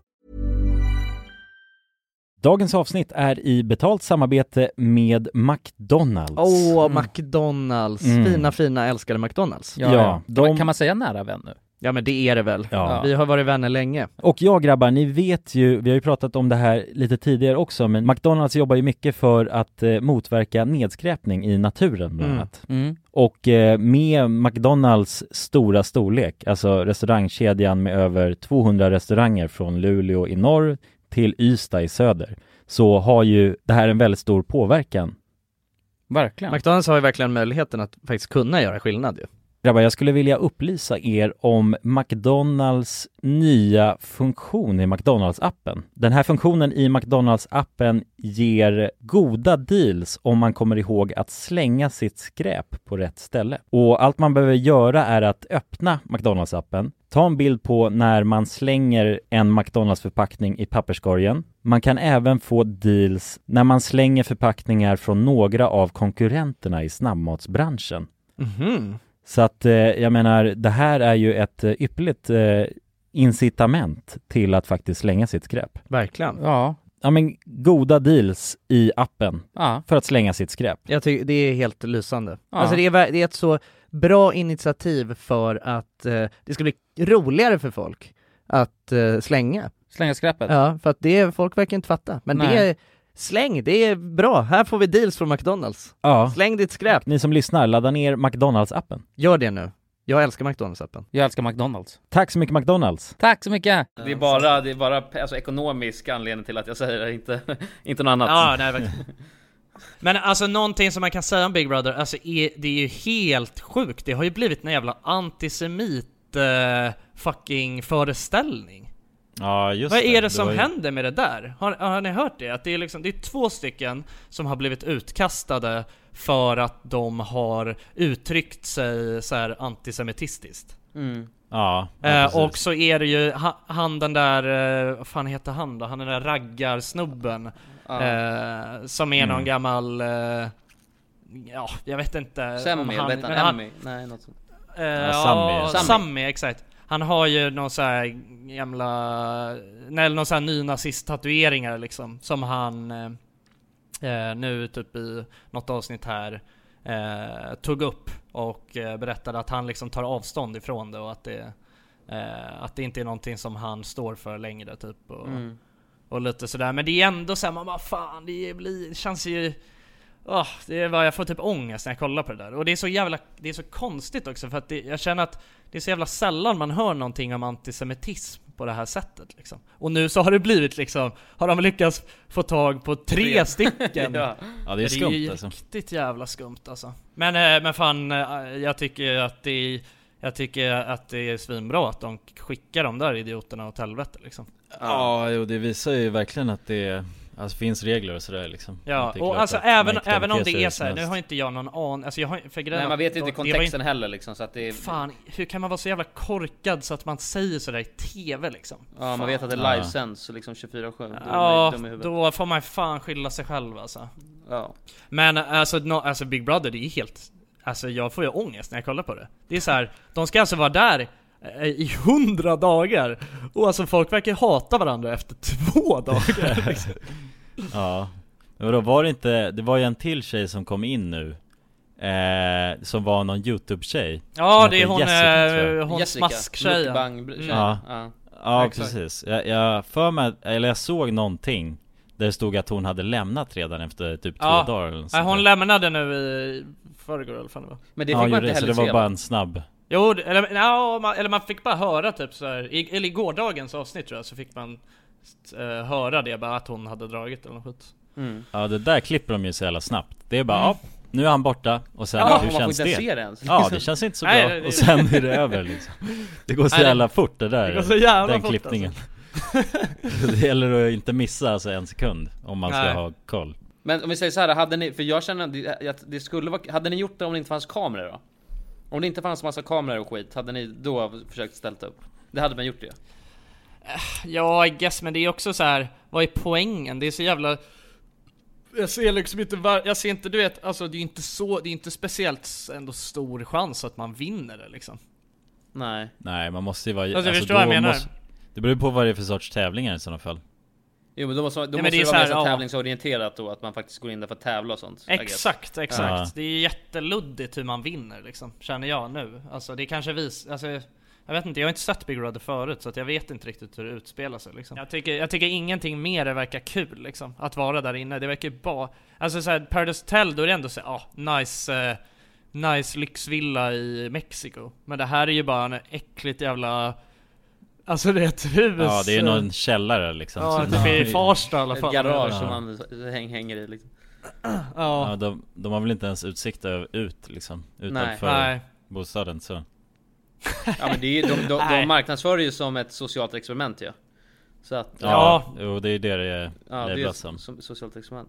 Dagens avsnitt är i betalt samarbete med McDonalds. Åh, oh, mm. McDonalds. Mm. Fina, fina, älskade McDonalds. Ja, ja. De... Kan man säga nära vän nu? Ja, men det är det väl. Ja. Vi har varit vänner länge. Och ja, grabbar, ni vet ju, vi har ju pratat om det här lite tidigare också, men McDonalds jobbar ju mycket för att eh, motverka nedskräpning i naturen bland annat. Mm. Mm. Och eh, med McDonalds stora storlek, alltså restaurangkedjan med över tvåhundra restauranger från Luleå i norr till Ystad i söder, så har ju det här en väldigt stor påverkan. Verkligen. McDonalds har ju verkligen möjligheten att faktiskt kunna göra skillnad ju. Grabbar, jag skulle vilja upplysa er om McDonalds nya funktion i McDonalds-appen. Den här funktionen i McDonalds-appen ger goda deals om man kommer ihåg att slänga sitt skräp på rätt ställe. Och allt man behöver göra är att öppna McDonalds-appen, ta en bild på när man slänger en McDonalds-förpackning i papperskorgen. Man kan även få deals när man slänger förpackningar från några av konkurrenterna i snabbmatsbranschen. Mhm. Så att eh, jag menar, det här är ju ett eh, ypperligt eh, incitament till att faktiskt slänga sitt skräp. Verkligen. Ja. Ja, men goda deals i appen Ja. för att slänga sitt skräp. Jag tycker det är helt lysande. Ja. Alltså det är, det är ett så bra initiativ för att eh, det ska bli roligare för folk att eh, slänga. Slänga skräpet. Ja, för att det är, folk verkar inte fatta. Men Nej. det är, släng, det är bra. Här får vi deals från McDonalds. Ja. Släng ditt skräp. Ni som lyssnar, ladda ner McDonalds-appen. Gör det nu. Jag älskar McDonalds-appen. Jag älskar McDonalds. Tack så mycket McDonalds. Tack så mycket. Det är bara, det är bara alltså, ekonomisk anledning till att jag säger det, inte, inte något annat. Ja, nej, verkligen. Men alltså någonting som man kan säga om Big Brother, alltså är, det är ju helt sjukt. Det har ju blivit en jävla antisemit uh, fucking föreställning. Ja, just Vad det. är det som det ju... händer med det där? Har, har ni hört det? Att det är liksom, det är två stycken som har blivit utkastade för att de har uttryckt sig så här antisemitistiskt. Mm. Ja, ja eh, och så är det ju ha, han den där, eh, vad fan heter han då? Han den där raggarsnubben Ja. eh, som är Mm. någon gammal, eh, ja, jag vet inte. Sammy, om vet han, men Emmy? Nej, något sånt. Eh, Ja, ja, Sammy. Sammy, exakt. Han har ju någon så här gamla, nej, någon så här nynazist-tatueringar liksom, som han eh, nu typ i något avsnitt här eh, tog upp och eh, berättade att han liksom tar avstånd ifrån det och att det, eh, att det inte är någonting som han står för längre typ och, Mm. och lite sådär. Men det är ändå så här, man bara fan, det, blir, det känns ju Oh, det är vad jag får typ ångest när jag kollar på det där. Och det är så jävla, det är så konstigt också för att det, jag känner att det är så jävla sällan man hör någonting om antisemitism på det här sättet liksom. Och nu så har det blivit liksom, har de lyckats få tag på tre, tre. stycken. Ja. Ja, det är skumt, det är alltså. Riktigt jävla skumt alltså. Men, äh, men fan, äh, jag tycker att det är, jag tycker att det är svinbra att de skickar de där idioterna åt helvete liksom. Ja, jo, det visar ju verkligen att det alltså, finns regler och sådär liksom. Ja, och alltså även, även om det är så här, nu har inte jag någon an, alltså jag har för grejen. Nej, man vet ju inte kontexten inte, heller liksom, så att det är... Fan, hur kan man vara så jävla korkad så att man säger sådär i tv liksom? Ja, fan. man vet att det är livesänds så liksom tjugofyra sju. Ja, då får man fan skylla sig själv alltså. Ja. Men alltså, no, alltså Big Brother, det är helt, alltså jag får ju ångest när jag kollar på det. Det är så här, de ska alltså vara där i hundra dagar och alltså folk verkar hata varandra efter två dagar liksom. Ja, men då var det inte, det var ju en till tjej som kom in nu eh, som var någon YouTube-tjej. Ja, som det är heter hon, Jessica, eh, hon Jessica, smasktjejen. mukbang-tjejen. Ja, Ja. ja Exakt. precis. Jag, jag för mig, eller jag såg någonting där det stod att hon hade lämnat redan efter typ Ja. två dagar eller något Nej, sånt hon där. lämnade nu i förrgår eller fan det var. Men det Ja, fick man gjorde inte det, så heller det var se, bara va? en snabb. Jo, det- eller, ja, man, eller man fick bara höra typ så här, i, eller i gårdagens avsnitt tror jag, så fick man eh, höra det bara att hon hade dragit eller något skit. Mm. Ja, det där klipper de ju så jävla snabbt. Det är bara, Mm. ja, nu är han borta. Och sen, Ja, hur man får känns inte det? se det ens. Ja, det känns inte så Nej, bra. det- Och sen är det över liksom. Det går så Nej, det- jävla fort det där. det går så jävla den fort, klippningen. Det gäller att inte missa alltså en sekund om man ska Nej. ha koll. Men om vi säger så här, hade ni, för jag känner att det- att det skulle vara, hade ni gjort det om det inte fanns kameror då? Om det inte fanns massa kameror och skit, hade ni då försökt ställa upp? Det hade man gjort det. Ja, I guess, men det är också så här, vad är poängen? Det är så jävla... Jag ser liksom inte, var... jag ser inte, du vet, alltså det är inte så, det är inte speciellt ändå stor chans att man vinner det liksom. Nej. Nej, man måste ju vara... Alltså, förstår vad jag menar? Måste, det beror på vad det är för sorts tävlingar i sådana fall. Jo, men då måste, då Ja, men måste det det är vara så här, mer så ja. tävlingsorienterat då, att man faktiskt går in där för att tävla och sånt. I guess. Exakt, exakt. Ja. Det är jätteluddigt hur man vinner liksom, känner jag nu. Alltså det kanske vis, alltså jag vet inte, jag har inte sett Big Brother förut så att jag vet inte riktigt hur det utspelar sig liksom. Jag tycker, jag tycker ingenting mer verkar kul liksom, att vara där inne. Det verkar ju bara, alltså såhär Paradise Hotel, då är det ändå så ja, ah, nice eh, nice lyxvilla i Mexiko. Men det här är ju bara en äckligt jävla, alltså det är ett hus. Ja, det är någon källare liksom. Ja, Så- typ i Farsta i alla fall. Ett garage Ja. som man häng, hänger i liksom. Ja. Ja, de, de har väl inte ens utsikt ö- ut liksom, utanför Nej. bostaden så. Ja, men det är, de, de, de Nej. marknadsför ju som ett socialt experiment, ja. Så att, Ja, Ja. Jo, det är det det är, ja, det det är är bra ett som. so- socialt experiment.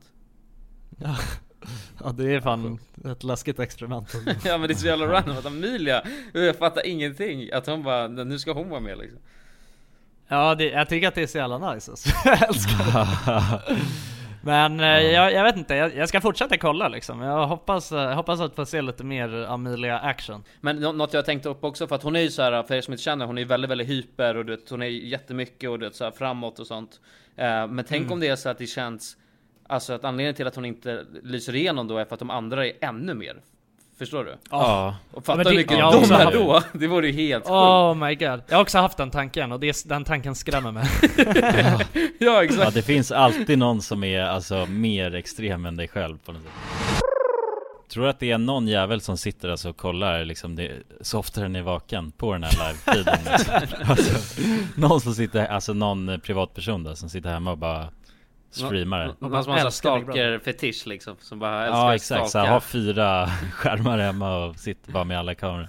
Ja, det är fan ett läskigt experiment. Ja, men det är så jävla random att Amelia, jag fattar ingenting. Att hon bara, nu ska hon vara med liksom. Ja, det, jag tycker att det är så jävla nice alltså. Jag älskar det. Men eh, jag, jag vet inte, jag, jag ska fortsätta kolla liksom. Jag hoppas, eh, hoppas att få se lite mer Amelia action. Men nå- något jag tänkte upp också, för att hon är ju så här, för er som inte känner, hon är ju väldigt, väldigt hyper och du vet, hon är jättemycket och du vet, så här framåt och sånt. Eh, men tänk Mm. om det är så att det känns, alltså att anledningen till att hon inte lyser igenom då är för att de andra är ännu mer. Förstår du? Ja. Och fatta men hur det- mycket jag har de också är haft- då. Det vore ju helt sjukt. Oh my god. Jag har också haft den tanken och det, den tanken skrämmer mig. Ja, exakt. Ja, det finns alltid någon som är alltså mer extrem än dig själv på något sätt. Tror du att det är någon jävel som sitter alltså och kollar liksom det, så ofta den är vaken på den här live-tiden liksom. Alltså, någon som sitter, alltså någon privatperson där som sitter hemma och bara streamar det. Man som har en älskar Big Brother. stalker-fetisch liksom, som bara älskar Ja, att exakt, så stalka. här, har fyra skärmar hemma och sitter bara med alla kameror.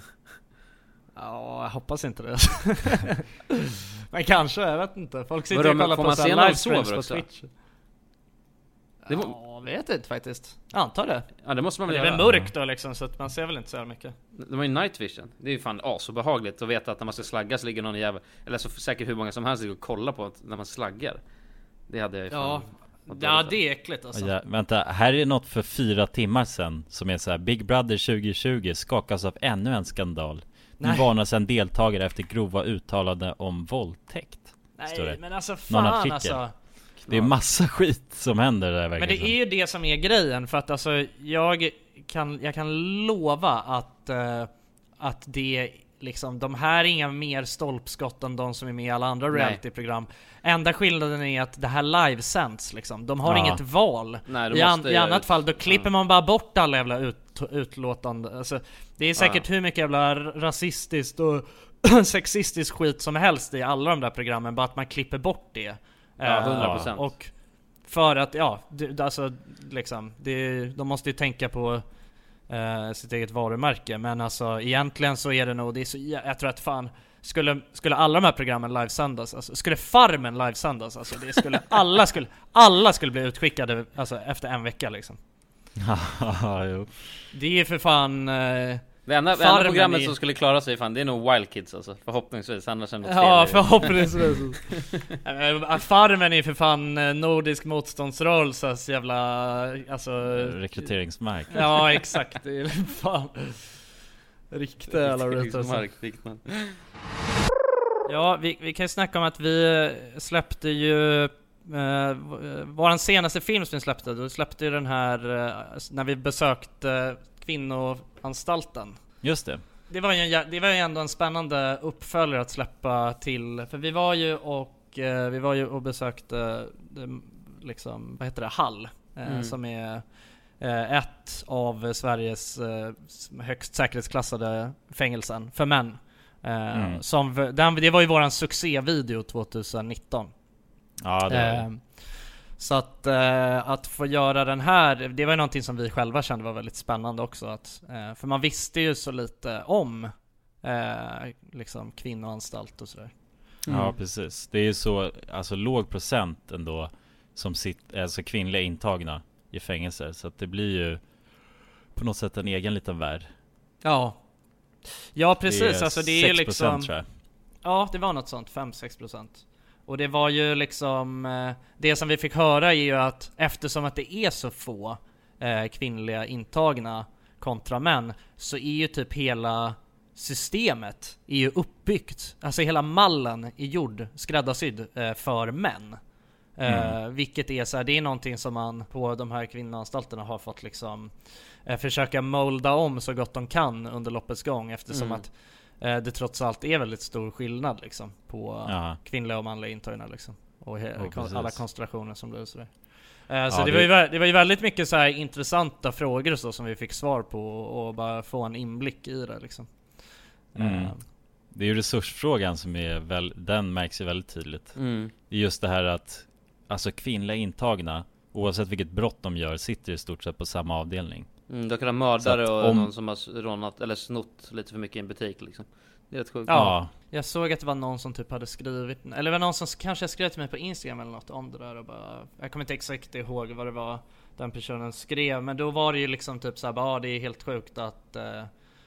Ja, jag hoppas inte det. Men kanske, jag vet inte. Folk sitter Vadå, och men kollar får på man så se här när de livestreams sover på också? Twitch. Det var- Ja, vet inte faktiskt. Jag antar det. Ja, det måste man Det väl är göra. väl mörkt då liksom, så att man ser väl inte så här mycket. De har ju night vision. Det är ju fan as så behagligt att veta att när man ska slagga så ligger någon jävel, eller så säkert hur många som helst och kollar på att när man slaggar. Det hade jag ju fan Ja, varit ja dåligt det är äckligt alltså. Ja, vänta, här är något för fyra timmar sedan som är så här: Big Brother tjugo tjugo skakas av ännu en skandal. Nu Nej. varnas en deltagare efter grova uttalanden om våldtäkt. Står det. Nej, men alltså Någon fan artikel. alltså. Det är massa skit som händer där verkligen. Men det är ju det som är grejen, för att alltså jag kan, jag kan lova att, eh, att det liksom, de här är inga mer stolpskott än de som är med i alla andra Nej. realityprogram. Enda skillnaden är att det här livesänds liksom. De har Ja. inget val. Nej, de I, an, måste I ju- annat fall, då klipper ja. man bara bort alla jävla ut, utlåtande. Alltså, det är säkert hur mycket jävla r- rasistiskt och sexistiskt skit som helst i alla de där programmen, bara att man klipper bort det. Ja, Eh, hundra procent. Och för att, ja, det, alltså liksom, det, de måste ju tänka på eh, sitt eget varumärke. Men alltså egentligen så är det nog, det är så, jag tror att fan, skulle, skulle alla de här programmen livesändas, alltså, skulle Farmen livesändas, alltså det skulle, alla skulle, alla skulle bli utskickade alltså, efter en vecka liksom. Ja, jo. Det är för fan eh, Det enda, det Farmen enda programmet i- som skulle klara sig fan, det är nog Wild Kids alltså. Förhoppningsvis, annars är det något ja, fel i det. förhoppningsvis. Eh, Farmen är för fan eh, nordisk motståndsrörelses jävla, alltså Rekryteringsmark. ja, exakt. Det är fan riktigt jävla roligt alltså. Mark, fick man. Ja, vi, vi kan ju snacka om att vi släppte ju eh, våran senaste film som vi släppte, då släppte ju den här eh, när vi besökte kvinnoanstalten. Just det. Det var ju en, det var ju ändå en spännande uppföljare att släppa till, för vi var ju och eh, vi var ju och besökte eh, liksom, vad heter det, Hall, eh, Mm. som är eh, ett av Sveriges eh, högst säkerhetsklassade fängelsen för män. Eh, Mm. som, den, det var ju våran succévideo tjugonitton. Ja, det var det. Eh, så att, eh, att få göra den här, det var ju någonting som vi själva kände var väldigt spännande också. Att, eh, för man visste ju så lite om eh, liksom kvinnoanstalt och sådär. Mm. Ja, precis. Det är ju så, alltså låg procent ändå som sitt, alltså kvinnliga intagna i fängelser. Så att det blir ju på något sätt en egen liten värld. Ja. Ja, precis. Det är alltså det är ju sex procent, liksom, tror jag. ja, det var något sånt, fem till sex procent. Och det var ju liksom eh, det som vi fick höra är ju att eftersom att det är så få eh, kvinnliga intagna kontra män, så är ju typ hela systemet är ju uppbyggt, alltså hela mallen är gjord, skräddarsydd eh, för män. Eh, Mm. vilket är så här, det är någonting som man på de här kvinnoanstalterna har fått liksom eh, försöka molda om så gott de kan under loppets gång, eftersom Mm. att eh, det trots allt är väldigt stor skillnad liksom på Ja. kvinnliga och manliga intagna liksom, och he- Oh, kon- alla konstellationer som blir sådär. Eh, så Ja, det, det- var ju, vä- det var ju väldigt mycket så här intressanta frågor och så som vi fick svar på, och bara få en inblick i det liksom. Mm. Eh, Det är ju resursfrågan som är väl, den märks ju väldigt tydligt. Mm. Det är just det här att alltså kvinnliga intagna, oavsett vilket brott de gör, sitter i stort sett på samma avdelning. Mm, då kan ha mördare Så att och om- någon som har rånat eller snott lite för mycket i en butik liksom. Det är rätt sjukt. Ja, jag såg att det var någon som typ hade skrivit, eller det var någon som kanske skrev till mig på Instagram eller något om det där och bara, jag kommer inte exakt ihåg vad det var den personen skrev, men då var det ju liksom typ såhär, ja, det är helt sjukt att eh,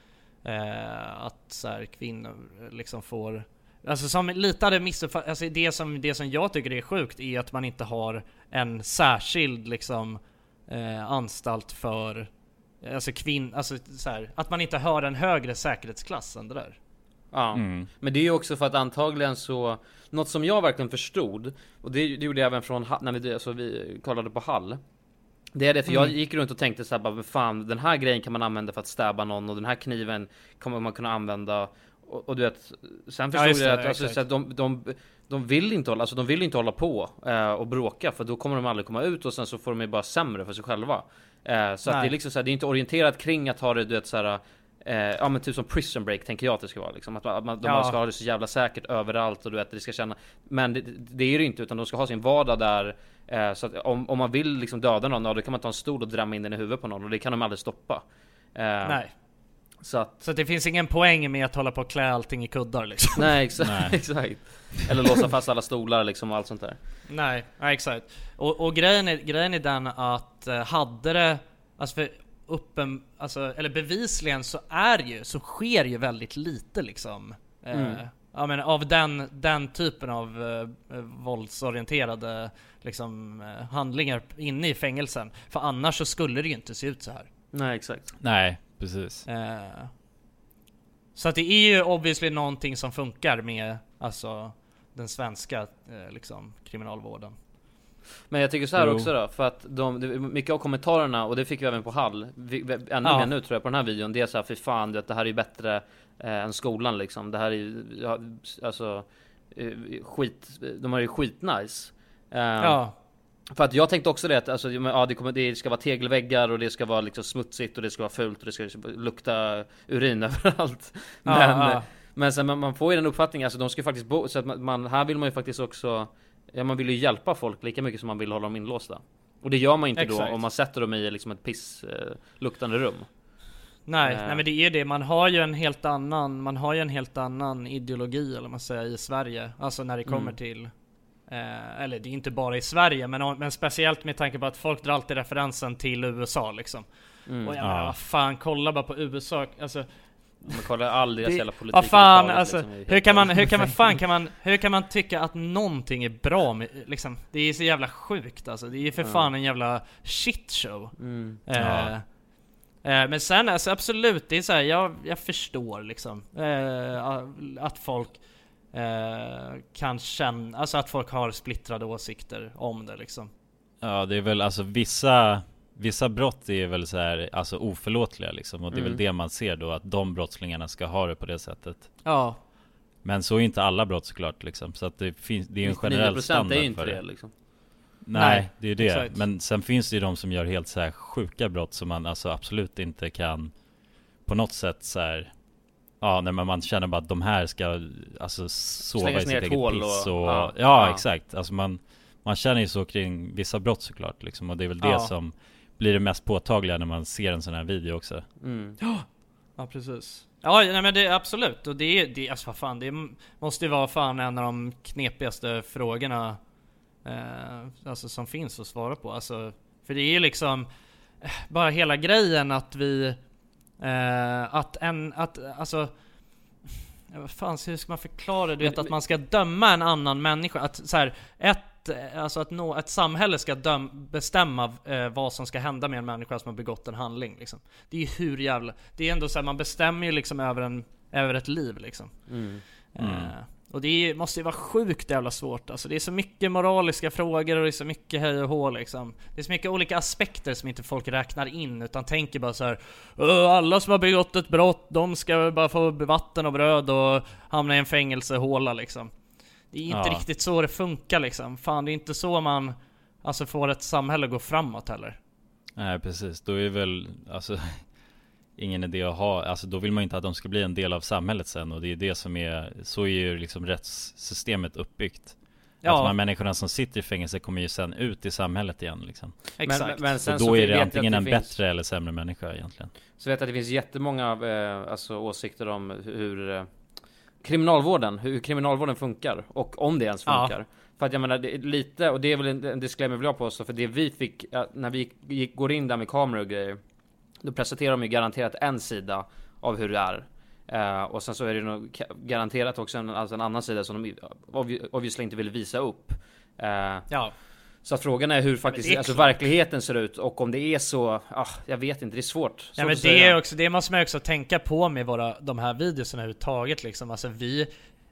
eh, att så här, kvinnor liksom får, alltså som lite hade missuppfattat, alltså det som, det som jag tycker är sjukt är att man inte har en särskild liksom eh, anstalt för alltså kvinn, alltså så här, att man inte har en högre säkerhetsklass än det där. Ja, Mm. men det är ju också för att antagligen så, något som jag verkligen förstod, och det, det gjorde jag även från Ha- när vi, alltså vi kollade på Hall. Det är det, för jag Mm. gick runt och tänkte så här, bara, men fan, den här grejen kan man använda för att stäba någon, och den här kniven kommer man kunna använda, och, och du vet, sen förstod just det, jag att alltså, exakt. så här, de, de, de vill inte hålla, alltså de vill inte hålla på eh, och bråka, för då kommer de aldrig komma ut, och sen så får de ju bara sämre för sig själva. Eh, så att Nej. det är liksom så här, det är inte orienterat kring att ha det, du vet så här. Eh, ja men typ som Prison Break tänker jag att det ska vara liksom. Att man, att man, de Ja. bara ska ha det så jävla säkert överallt, och du vet det ska känna. Men det, det är det inte, utan de ska ha sin vardag där. eh, Så att om, om man vill liksom döda någon, ja, då kan man ta en stol och drämma in den i huvudet på någon, och det kan de aldrig stoppa. eh, Nej. Så att Så det finns ingen poäng med att hålla på och klä allting i kuddar liksom. Nej exakt, Nej. exakt. Eller låsa fast alla stolar liksom och allt sånt där. Nej, nej exakt. Och, och grejen, är, grejen är den att eh, hade det, alltså för uppen, alltså, eller bevisligen så är ju, så sker ju väldigt lite liksom. Eh, Mm. ja, men av den, den typen av eh, våldsorienterade liksom, eh, handlingar inne i fängelsen. För annars så skulle det ju inte se ut så här. Nej exakt. Nej, precis. Eh, så att det är ju obviously någonting som funkar med alltså den svenska eh, liksom, kriminalvården. Men jag tycker så här Jo. också då, för att de, det- mycket av kommentarerna, och det fick vi även på Hall, vi, vi, ännu Ja. mer nu tror jag på den här videon, det är så här, för fan, det, det här är ju bättre eh, än skolan liksom. Det här är ju, ja, alltså eh, skit, de har ju skitnice. Eh, Ja. För att jag tänkte också det att alltså, ja, det, kommer, det ska vara tegelväggar, och det ska vara liksom smutsigt, och det ska vara fult, och det ska lukta urin överallt. Ja, Men, ja. men sen man, man får ju den uppfattningen, alltså de ska ju faktiskt bo, så att man, man, här vill man ju faktiskt också, ja, man vill ju hjälpa folk lika mycket som man vill hålla dem inlåsta. Och det gör man inte Exakt. då om man sätter dem i liksom ett piss eh, luktande rum. Nej, Eh. nej men det är det, man har ju en helt annan, man har ju en helt annan ideologi eller vad man säger i Sverige, alltså när det kommer Mm. till eh, eller det är inte bara i Sverige, men, men speciellt med tanke på att folk drar alltid referensen till U S A liksom. Mm. Och jag Ja. menar, vad fan, kolla bara på U S A, alltså Man kollar aldrig deras det- jävla politik. vad fan, överhuvudtaget, alltså, liksom, det är helt hur kan man, galet. hur kan man, fan kan man, hur kan man tycka att någonting är bra med, liksom, det är så jävla sjukt alltså, det är för Ja. fan en jävla shitshow. Mm. Eh, Ja. eh, men sen alltså absolut, det är så här, jag, jag förstår liksom eh, att folk eh, kan känna, alltså att folk har splittrade åsikter om det liksom. Ja, det är väl alltså vissa vissa brott är väl så här, alltså oförlåtliga liksom, och det är Mm. väl det man ser då, att de brottslingarna ska ha det på det sättet. Ja. Men så är inte alla brott såklart liksom, så att det finns, det är ju en generell standard är ju inte för det, det liksom. Nej, Nej, det är ju det. exakt. Men sen finns det ju de som gör helt så här sjuka brott som man alltså absolut inte kan på något sätt så här. Ja, nej, men man känner bara att de här ska alltså sova Slängas i ner sitt ett eget hål piss och- och, ja. ja, Ja. exakt. Alltså man, man känner ju så kring vissa brott såklart liksom, och det är väl det Ja. som blir det mest påtagliga när man ser en sån här video också. Mm. Ja, precis. Ja, nej men det är absolut. Och det är, det, alltså vad fan, det måste ju vara fan en av de knepigaste frågorna eh, alltså som finns att svara på. Alltså, för det är ju liksom eh, bara hela grejen att vi eh, att en, att alltså ja, vad fan, hur ska man förklara det? Du vet, att man ska döma en annan människa, att så här, ett alltså att nå, ett samhälle ska döm, bestämma eh, vad som ska hända med en människa som har begått en handling liksom. Det är ju hur jävla, det är ändå så här, man bestämmer ju liksom över en över ett liv liksom. Mm. Eh, Mm. och det är, måste ju vara sjukt jävla svårt alltså. Det är så mycket moraliska frågor och det är så mycket hej och hå liksom. Det är så mycket olika aspekter som inte folk räknar in, utan tänker bara så här: "Åh, alla som har begått ett brott, de ska bara få vatten och bröd och hamna i en fängelsehåla liksom." Det är inte Ja. riktigt så det funkar liksom. Fan, det är inte så man alltså får ett samhälle att gå framåt heller. Nej, precis. Då är väl alltså ingen idé att ha, alltså då vill man inte att de ska bli en del av samhället sen, och det är det som är, så är ju liksom rättssystemet uppbyggt. Ja. Att de här människorna som sitter i fängelse kommer ju sen ut i samhället igen liksom. Exakt. Men, men sen Så då så är vet det jag antingen att en det finns- bättre eller sämre människa egentligen. Så vet jag att det finns jättemånga eh, alltså, åsikter om hur eh, kriminalvården, hur kriminalvården funkar och om det ens Ja. funkar. För att jag menar, det är lite, och det är väl en, en disclaimer vill jag påstå, för det vi fick, ja, när vi gick, går in där med kameror och grejer, då presenterar de ju garanterat en sida av hur det är. Eh, och sen så är det nog ka- garanterat också en, alltså en annan sida som de obvi- obviously inte vill visa upp. Eh, Ja. Så att frågan är hur faktiskt det är alltså, klart. verkligheten ser ut, och om det är så, ah, jag vet inte, det är svårt. svårt Ja, men att det, säga. är också, det måste man också tänka på med våra, de här videorna överhuvudtaget liksom. Alltså vi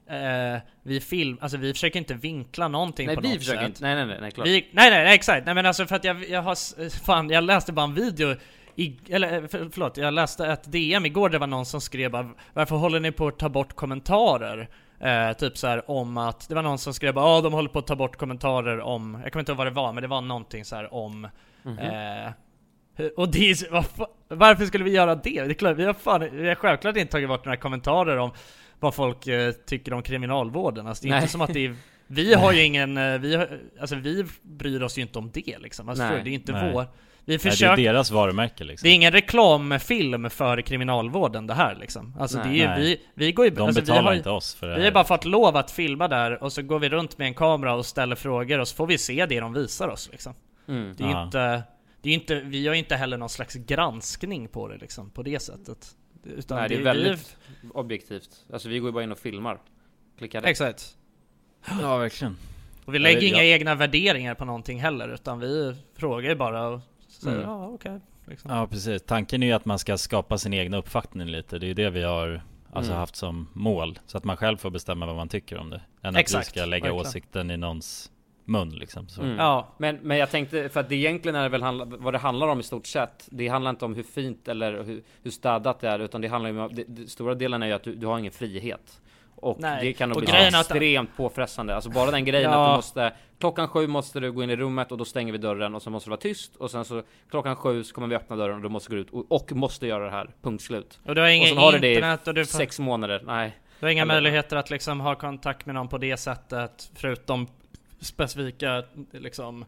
eh, vi film, alltså vi försöker inte vinkla någonting Nej, på vi något försöker sätt. inte. Nej, nej, nej, nej, klart. Vi, nej, nej, nej, exakt. Nej, men alltså för att jag, jag har, s- fan, jag läste bara en video i, eller för, förlåt, jag läste ett D M igår, det var någon som skrev bara, varför håller ni på att ta bort kommentarer? Eh, typ så här om att, det var någon som skrev bara, ja, de håller på att ta bort kommentarer om, jag kommer inte ihåg vad det var, men det var någonting så här om Mhm. eh, hur- och det är, vad fa- varför skulle vi göra det? Det är klart, vi har fan, vi har självklart inte tagit bort några kommentarer om vad folk eh, tycker om kriminalvården. Alltså det är Nej. inte som att det är, vi har ju ingen, eh, vi har, alltså vi bryr oss ju inte om det liksom. Alltså, Nej. det är inte Nej. vår, vi Nej, försöker, det är deras varumärke liksom. det är ingen reklamfilm för kriminalvården det här liksom. Alltså Nej. det är, Nej. vi, vi går ju, De alltså, vi betalar har, inte oss för det vi här. har bara fått lov att filma där, och så går vi runt med en kamera och ställer frågor, och så får vi se det de visar oss liksom. Mm. Det är Ja. inte, det är inte, vi gör inte heller någon slags granskning på det liksom, på det sättet. Utan Nej, det är vi- väldigt objektivt. Alltså vi går ju bara in och filmar. Klickar det. Exakt. Ja, verkligen. Och vi lägger Ja, inga ja. egna värderingar på någonting heller, utan vi frågar ju bara och säger Mm. ja, okej. Liksom. Ja, precis. Tanken är ju att man ska skapa sin egna uppfattning lite. Det är ju det vi har alltså Mm. haft som mål. Så att man själv får bestämma vad man tycker om det. Än att Exakt, vi ska lägga verkligen. åsikten i någons mun liksom. Så. Mm. Ja. Men, men jag tänkte, för att det egentligen är det väl handla, vad det handlar om i stort sett. Det handlar inte om hur fint eller hur, hur städat det är, utan det handlar ju om, det, det, stora delen är ju att du, du har ingen frihet. Och Nej. det kan nog Och bli grejen är att- extremt påfrestande. Alltså bara den grejen Ja. att du måste, klockan sju måste du gå in i rummet och då stänger vi dörren och så måste det vara tyst. Och sen så klockan sju så kommer vi öppna dörren och du måste gå ut och, och måste göra det här, punkt slut. Och du har Och ingen sen har du det internet i och du får, sex månader, nej. du har inga Eller- möjligheter att liksom ha kontakt med någon på det sättet, förutom specifika liksom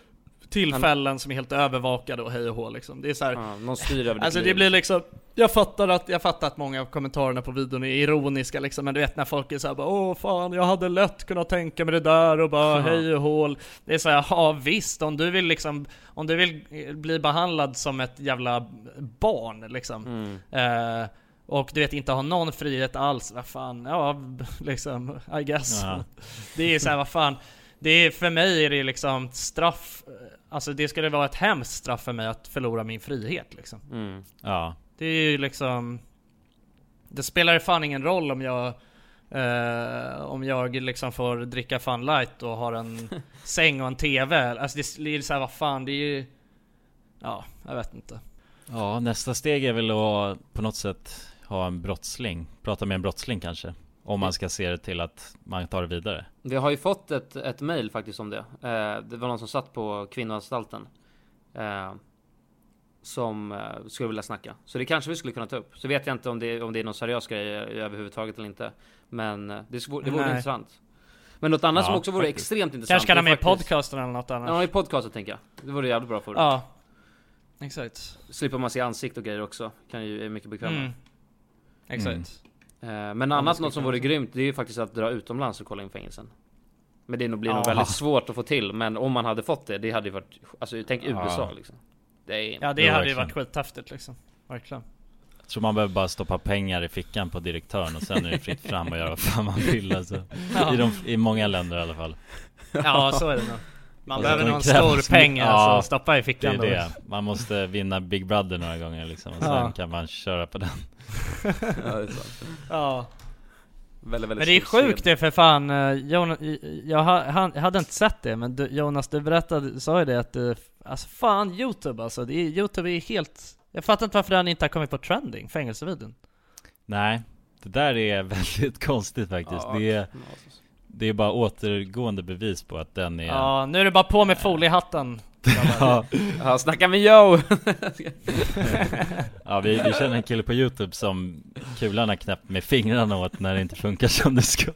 tillfällen som är helt övervakade och hej och hå liksom. Det är så här, Ja, någon styr över ditt alltså det liv. blir liksom, jag fattar att jag fattar att många av kommentarerna på videon är ironiska liksom, men du vet när folk är så här bara, åh fan, jag hade lätt kunnat tänka mig det där och bara Ja. hej och hål. Det är så här, ja visst, om du vill liksom, om du vill bli behandlad som ett jävla barn liksom. Mm. Eh, och du vet inte ha någon frihet alls, vad fan, ja liksom, I guess. Ja. Det är så här, vad fan, det är, för mig är det liksom straff, alltså det skulle vara ett hemskt straff för mig att förlora min frihet liksom. Mm. Ja. Det är ju liksom, det spelar fan ingen roll om jag eh, om jag liksom får dricka Fun Light och har en säng och en tv. Alltså det är så här, vad fan, det är ju, ja, jag vet inte. Ja, nästa steg är väl att på något sätt ha en brottsling, prata med en brottsling kanske, om man ska se det till att man tar det vidare. Vi har ju fått ett, ett mejl faktiskt om det. Eh, det var någon som satt på kvinnoanstalten eh, som eh, skulle vilja snacka. Så det kanske vi skulle kunna ta upp. Så vet jag inte om det, om det är någon seriös grej överhuvudtaget eller inte. Men eh, det, det vore Nej. intressant. Men något annat Ja, som också vore faktiskt. extremt intressant. Kanske kan ha är med faktiskt- podcasten eller något annat. Ja, i podcasten tänker jag. Det vore jävligt bra för det. Ja, exakt. Slipper man se ansikt och grejer också. Kan ju är mycket bekvämare. Mm. Exakt. Eh, men annat något som vore grymt, det är ju faktiskt att dra utomlands och kolla in fängelsen. Men det nog blir nog Ja. väldigt svårt att få till. Men om man hade fått det, det hade ju varit, alltså tänk U S A Ja. liksom. Det är, Ja, det Jo, hade ju verkligen. varit skithäftigt liksom. Verkligen. Jag tror man behöver bara stoppa pengar i fickan på direktören och sen är det fritt fram och göra vad fan man vill alltså. Ja. I, de, I många länder i alla fall. Ja, så är det nog. Man Och behöver så någon krävs- stor pengar Ja, alltså, stoppa i Det fickan är då. det. Man måste vinna Big Brother några gånger liksom, och sen Ja. kan man köra på den. ja, det är sant. Ja. Väldigt, väldigt Men det är stor sjukt scen. det för fan. eh, Jonas, jag, ha- han, jag hade inte sett det, men du, Jonas, du berättade, sa ju det att eh, alltså fan YouTube alltså, det är, YouTube är helt, jag fattar inte varför den inte har kommit på trending, fängelsevideon. Nej, det där är väldigt konstigt faktiskt. Ja, det, är, knas. det är bara återgående bevis på att den är... Ja, nu är det bara på med foliehatten. Ja. Ja, snacka med Joe. Ja, vi, vi känner en kille på YouTube som kulan har knäppt med fingrarna åt när det inte funkar som det ska.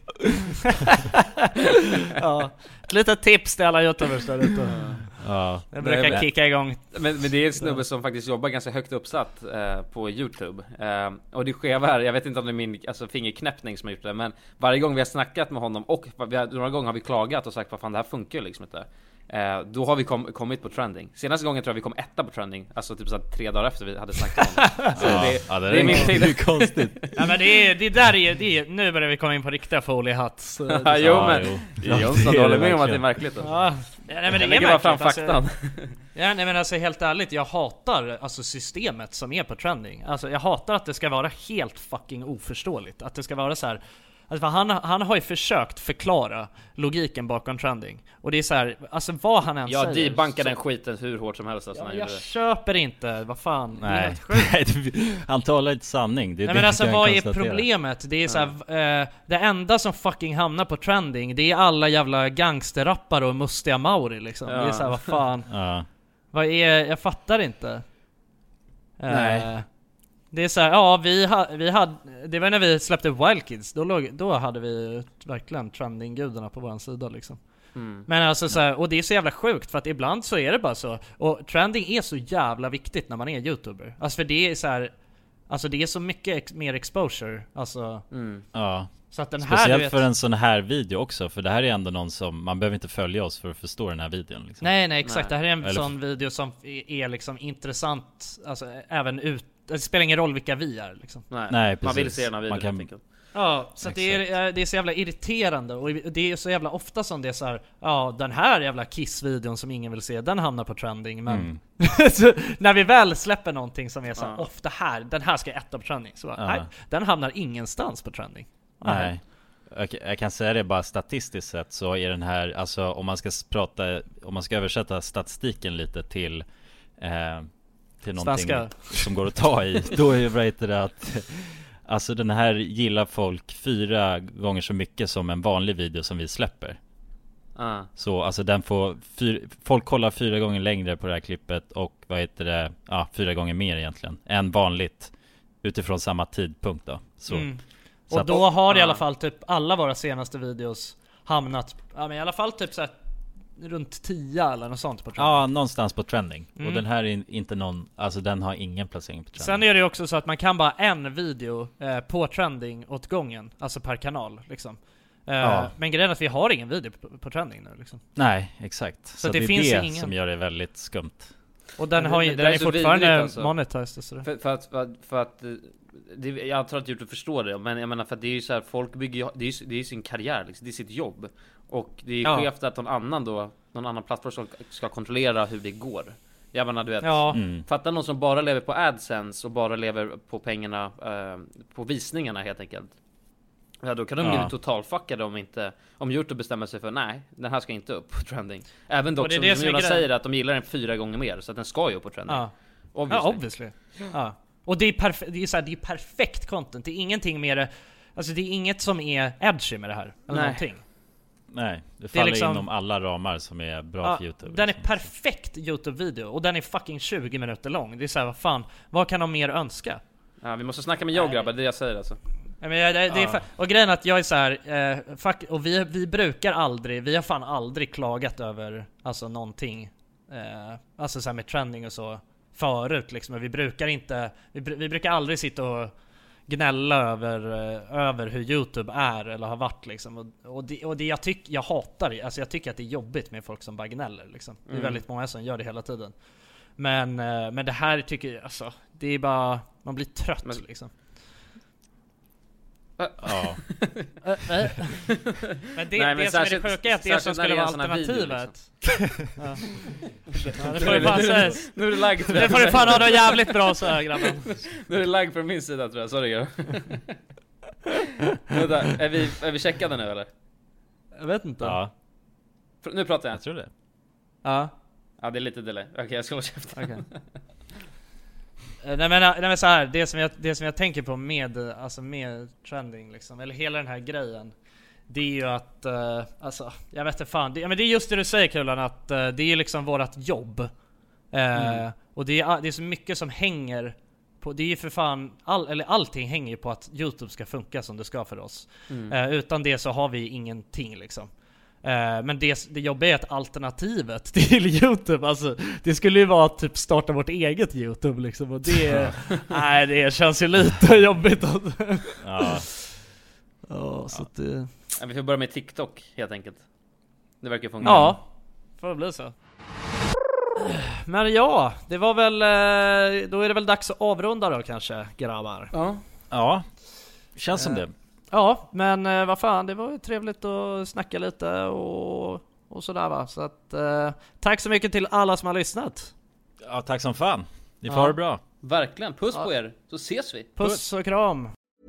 Ja, ett litet tips till alla YouTubers där ute. Ja. Jag brukar Men- kicka igång. Men, men det är en snubbe som faktiskt jobbar ganska högt uppsatt eh, på YouTube. Eh, och det sker här, jag vet inte om det är min alltså, fingerknäppning som har gjort det, men varje gång vi har snackat med honom och vi har, några gånger har vi klagat och sagt vad fan det här funkar ju liksom inte. Eh, då har vi kom, kommit på trending. Senaste gången tror jag vi kom etta på trending. Alltså typ så här, tre dagar efter vi hade snackat om det. Så Ja, det, ja, det, det är min det tid. är konstigt. Ja, men det är, det där är, det är, nu börjar vi komma in på riktiga foliehatt. Ja, jo, Ja, men jo. ja, Ja, Jonsson, det du är håller det med om att det är verkligen. märkligt då. Ja, nej, men det Jag är lägger bara fram märkligt, faktan. Alltså, ja, nej men alltså helt ärligt, jag hatar alltså systemet som är på trending. Alltså jag hatar att det ska vara helt fucking oförståeligt. Att det ska vara så här. Alltså, han, han har ju försökt förklara logiken bakom trending. Och det är så här, alltså vad han än Jag säger. debankar så- den skiten hur hårt som helst alltså, Ja, när jag gjorde det. köper inte, vad fan. Det är Nej. helt sjukt. Nej, det- han talar inte sanning. Det är Nej det men alltså jag vad är konstaterar. problemet? Det är så här, eh, det enda som fucking hamnar på trending, det är alla jävla gangsterrappare och mustiga Mauri liksom. Ja. Det är så här, vad fan. Ja. Vad är, jag fattar inte. Nej. Eh, det är så här, ja vi, ha, vi hade, det var när vi släppte Wild Kids, då, låg, då hade vi verkligen trending-gudarna på vår sida liksom. Mm. Men alltså så här, och det är så jävla sjukt för att ibland så är det bara så. Och trending är så jävla viktigt när man är YouTuber. Alltså för det är så här, alltså det är så mycket ex- mer exposure. Alltså, Mm. Ja. så att den här, Speciellt du vet, för en sån här video också, för det här är ändå någon som, man behöver inte följa oss för att förstå den här videon liksom. Nej nej exakt, Nej. det här är en Eller- sån video som är, är liksom intressant. Alltså även ut, det spelar ingen roll vilka vi är liksom. Nej, Nej, man vill precis. se den här videon Man kan- helt enkelt. Ja, så att det, är, eh, det är så jävla irriterande. Och det är så jävla ofta som det är så här, ja den här jävla Kiss-videon som ingen vill se, den hamnar på trending. Men Mm. så, när vi väl släpper någonting som är så här, Ja. ofta här, den här ska etta på trending, så bara, Ja. nej, den hamnar ingenstans på trending. Nej. Jag, jag kan säga det bara statistiskt sett, så är den här, alltså om man ska s- prata, om man ska översätta statistiken lite till eh, till någonting Svenska. som går att ta i, då är det, det att alltså den här gillar folk fyra gånger så mycket som en vanlig video som vi släpper. Ah. Så alltså den får fyr, folk kollar fyra gånger längre på det här klippet och vad heter det, ja fyra gånger mer egentligen än vanligt utifrån samma tidpunkt då. Så, Mm. så Och att- då har i Ja. alla fall typ alla våra senaste videos hamnat, ja men i alla fall typ så här, runt tio eller något sånt på trending. Ja, någonstans på trending. Mm. Och den här är inte någon, alltså den har ingen placering på trending. Sen är det ju också så att man kan bara en video eh, på trending åt gången, alltså per kanal liksom. Eh, Ja. Men grejen är att vi har ingen video på, på trending nu liksom. Nej, exakt. Så, det det, finns är det ingen. som gör det väldigt skumt. Och den Men har det- ju, det den där är är så fortfarande vidrigt, alltså. monetized så det. För, för att, för att, för att eh, det, jag antar att YouTube förstår det, men jag menar för att det är ju så här, folk bygger ju, det är ju det är ju sin karriär liksom, det är sitt jobb. Och det är ju Ja. skevt att någon annan då, någon annan plattform ska, ska kontrollera hur det går. Jag menar du vet, Ja. Mm. fatta någon som bara lever på AdSense och bara lever på pengarna, eh, på visningarna helt enkelt. Ja, då kan de Ja. bli totalfuckade om inte om YouTube bestämmer sig för nej, den här ska inte upp på trending. Även dock Och det är som, det som som är Jonas grejen. säger att de gillar den fyra gånger mer så att den ska ju upp på trending. Ja. Obviously. Ja, obviously. Ja. Och det är, perf- det, är så här, det är perfekt content. Det är ingenting mer. Alltså det är inget som är edgy med det här. Eller Nej. någonting. Nej, det Det är faller liksom- inom alla ramar som är bra Ja, för YouTube. den är liksom. perfekt YouTube-video. Och den är fucking tjugo minuter lång. Det är såhär, vad fan. Vad kan de mer önska? Ja, vi måste snacka med jag grabbar, det är det jag säger alltså. Ja, men jag, det, det är Ja. fa- och grejen är att jag är så här, eh, fuck, och vi, vi brukar aldrig, vi har fan aldrig klagat över alltså någonting, eh, alltså så här med trending och så förut liksom. Och vi brukar inte, vi, br- vi brukar aldrig sitta och gnälla över, eh, över hur YouTube är eller har varit liksom. Och, och, det, och det jag tycker, jag hatar det, alltså jag tycker att det är jobbigt med folk som bara gnäller liksom. Det är Mm. väldigt många som gör det hela tiden. Men, eh, men det här tycker jag, alltså, det är bara, man blir trött Men- liksom. Ja. Men det, Nej, det men som är särskilt- det sjuka är att det som särskilt när skulle det är vara en sån här video, alternativet. Ja. Ja, det Nu får är du det- fan nu är säga. det- nu är det lagg för Det får du fan ha det jävligt bra så här grabben. Nu är det lagg från min sida tror jag, sorry grabbar. Vänta, är vi, är vi checkade nu eller? Jag vet inte. Ja, Pr- Nu pratar jag. jag tror det. Ja. Ja, det är lite delay. Okej, jag ska hålla käften. Okej. Eh, Nej men, nej men så här, det som jag det som jag tänker på med alltså med trending liksom, eller hela den här grejen. Det är ju att eh, alltså jag vet inte fan, det, ja, men det är just det du säger Kulan, att eh, det är liksom vårat jobb. Eh, Mm. och det är det är så mycket som hänger på, det är ju för fan all, eller allting hänger ju på att YouTube ska funka som det ska för oss. Mm. Eh, utan det så har vi ingenting liksom. Eh, men det, det jobbiga är att alternativet till YouTube, alltså det skulle ju vara att typ starta vårt eget YouTube liksom, och det nej, det känns ju lite jobbigt alltså. Ja. Ja, så att det... Ja, vi får börja med TikTok helt enkelt. Det verkar funka. Ja, får det bli så. Men ja, det var väl eh, då är det väl dags att avrunda då kanske, grabbar. Ja. Ja, känns som det. Ja, men eh, vad fan, det var ju trevligt att snacka lite och, och sådär va. Så att eh, tack så mycket till alla som har lyssnat. Ja, tack som fan. Ni får Ja. ha det bra. Verkligen, puss Ja. på er, så ses vi. Puss och kram.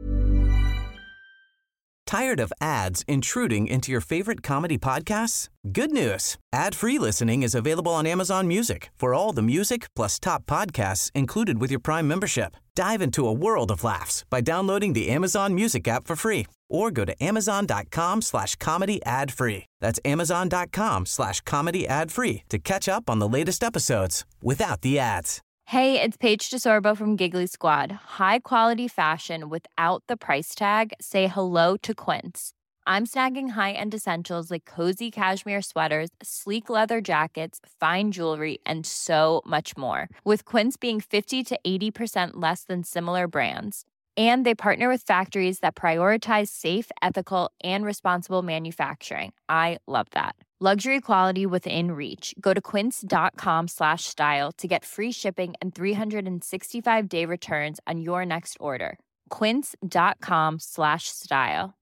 Tired of ads intruding into your favorite comedy podcasts? Good news. Ad-free listening is available on Amazon Music for all the music plus top podcasts included with your Prime membership. Dive into a world of laughs by downloading the Amazon Music app for free or go to amazon.com slash comedy ad free. That's amazon.com slash comedy ad free to catch up on the latest episodes without the ads. Hey, it's Paige DeSorbo from Giggly Squad. High quality fashion without the price tag. Say hello to Quince. I'm snagging high-end essentials like cozy cashmere sweaters, sleek leather jackets, fine jewelry, and so much more. With Quince being fifty to eighty percent less than similar brands. And they partner with factories that prioritize safe, ethical, and responsible manufacturing. I love that. Luxury quality within reach. Go to quince.com slash style to get free shipping and three sixty-five day returns on your next order. Quince.com slash style.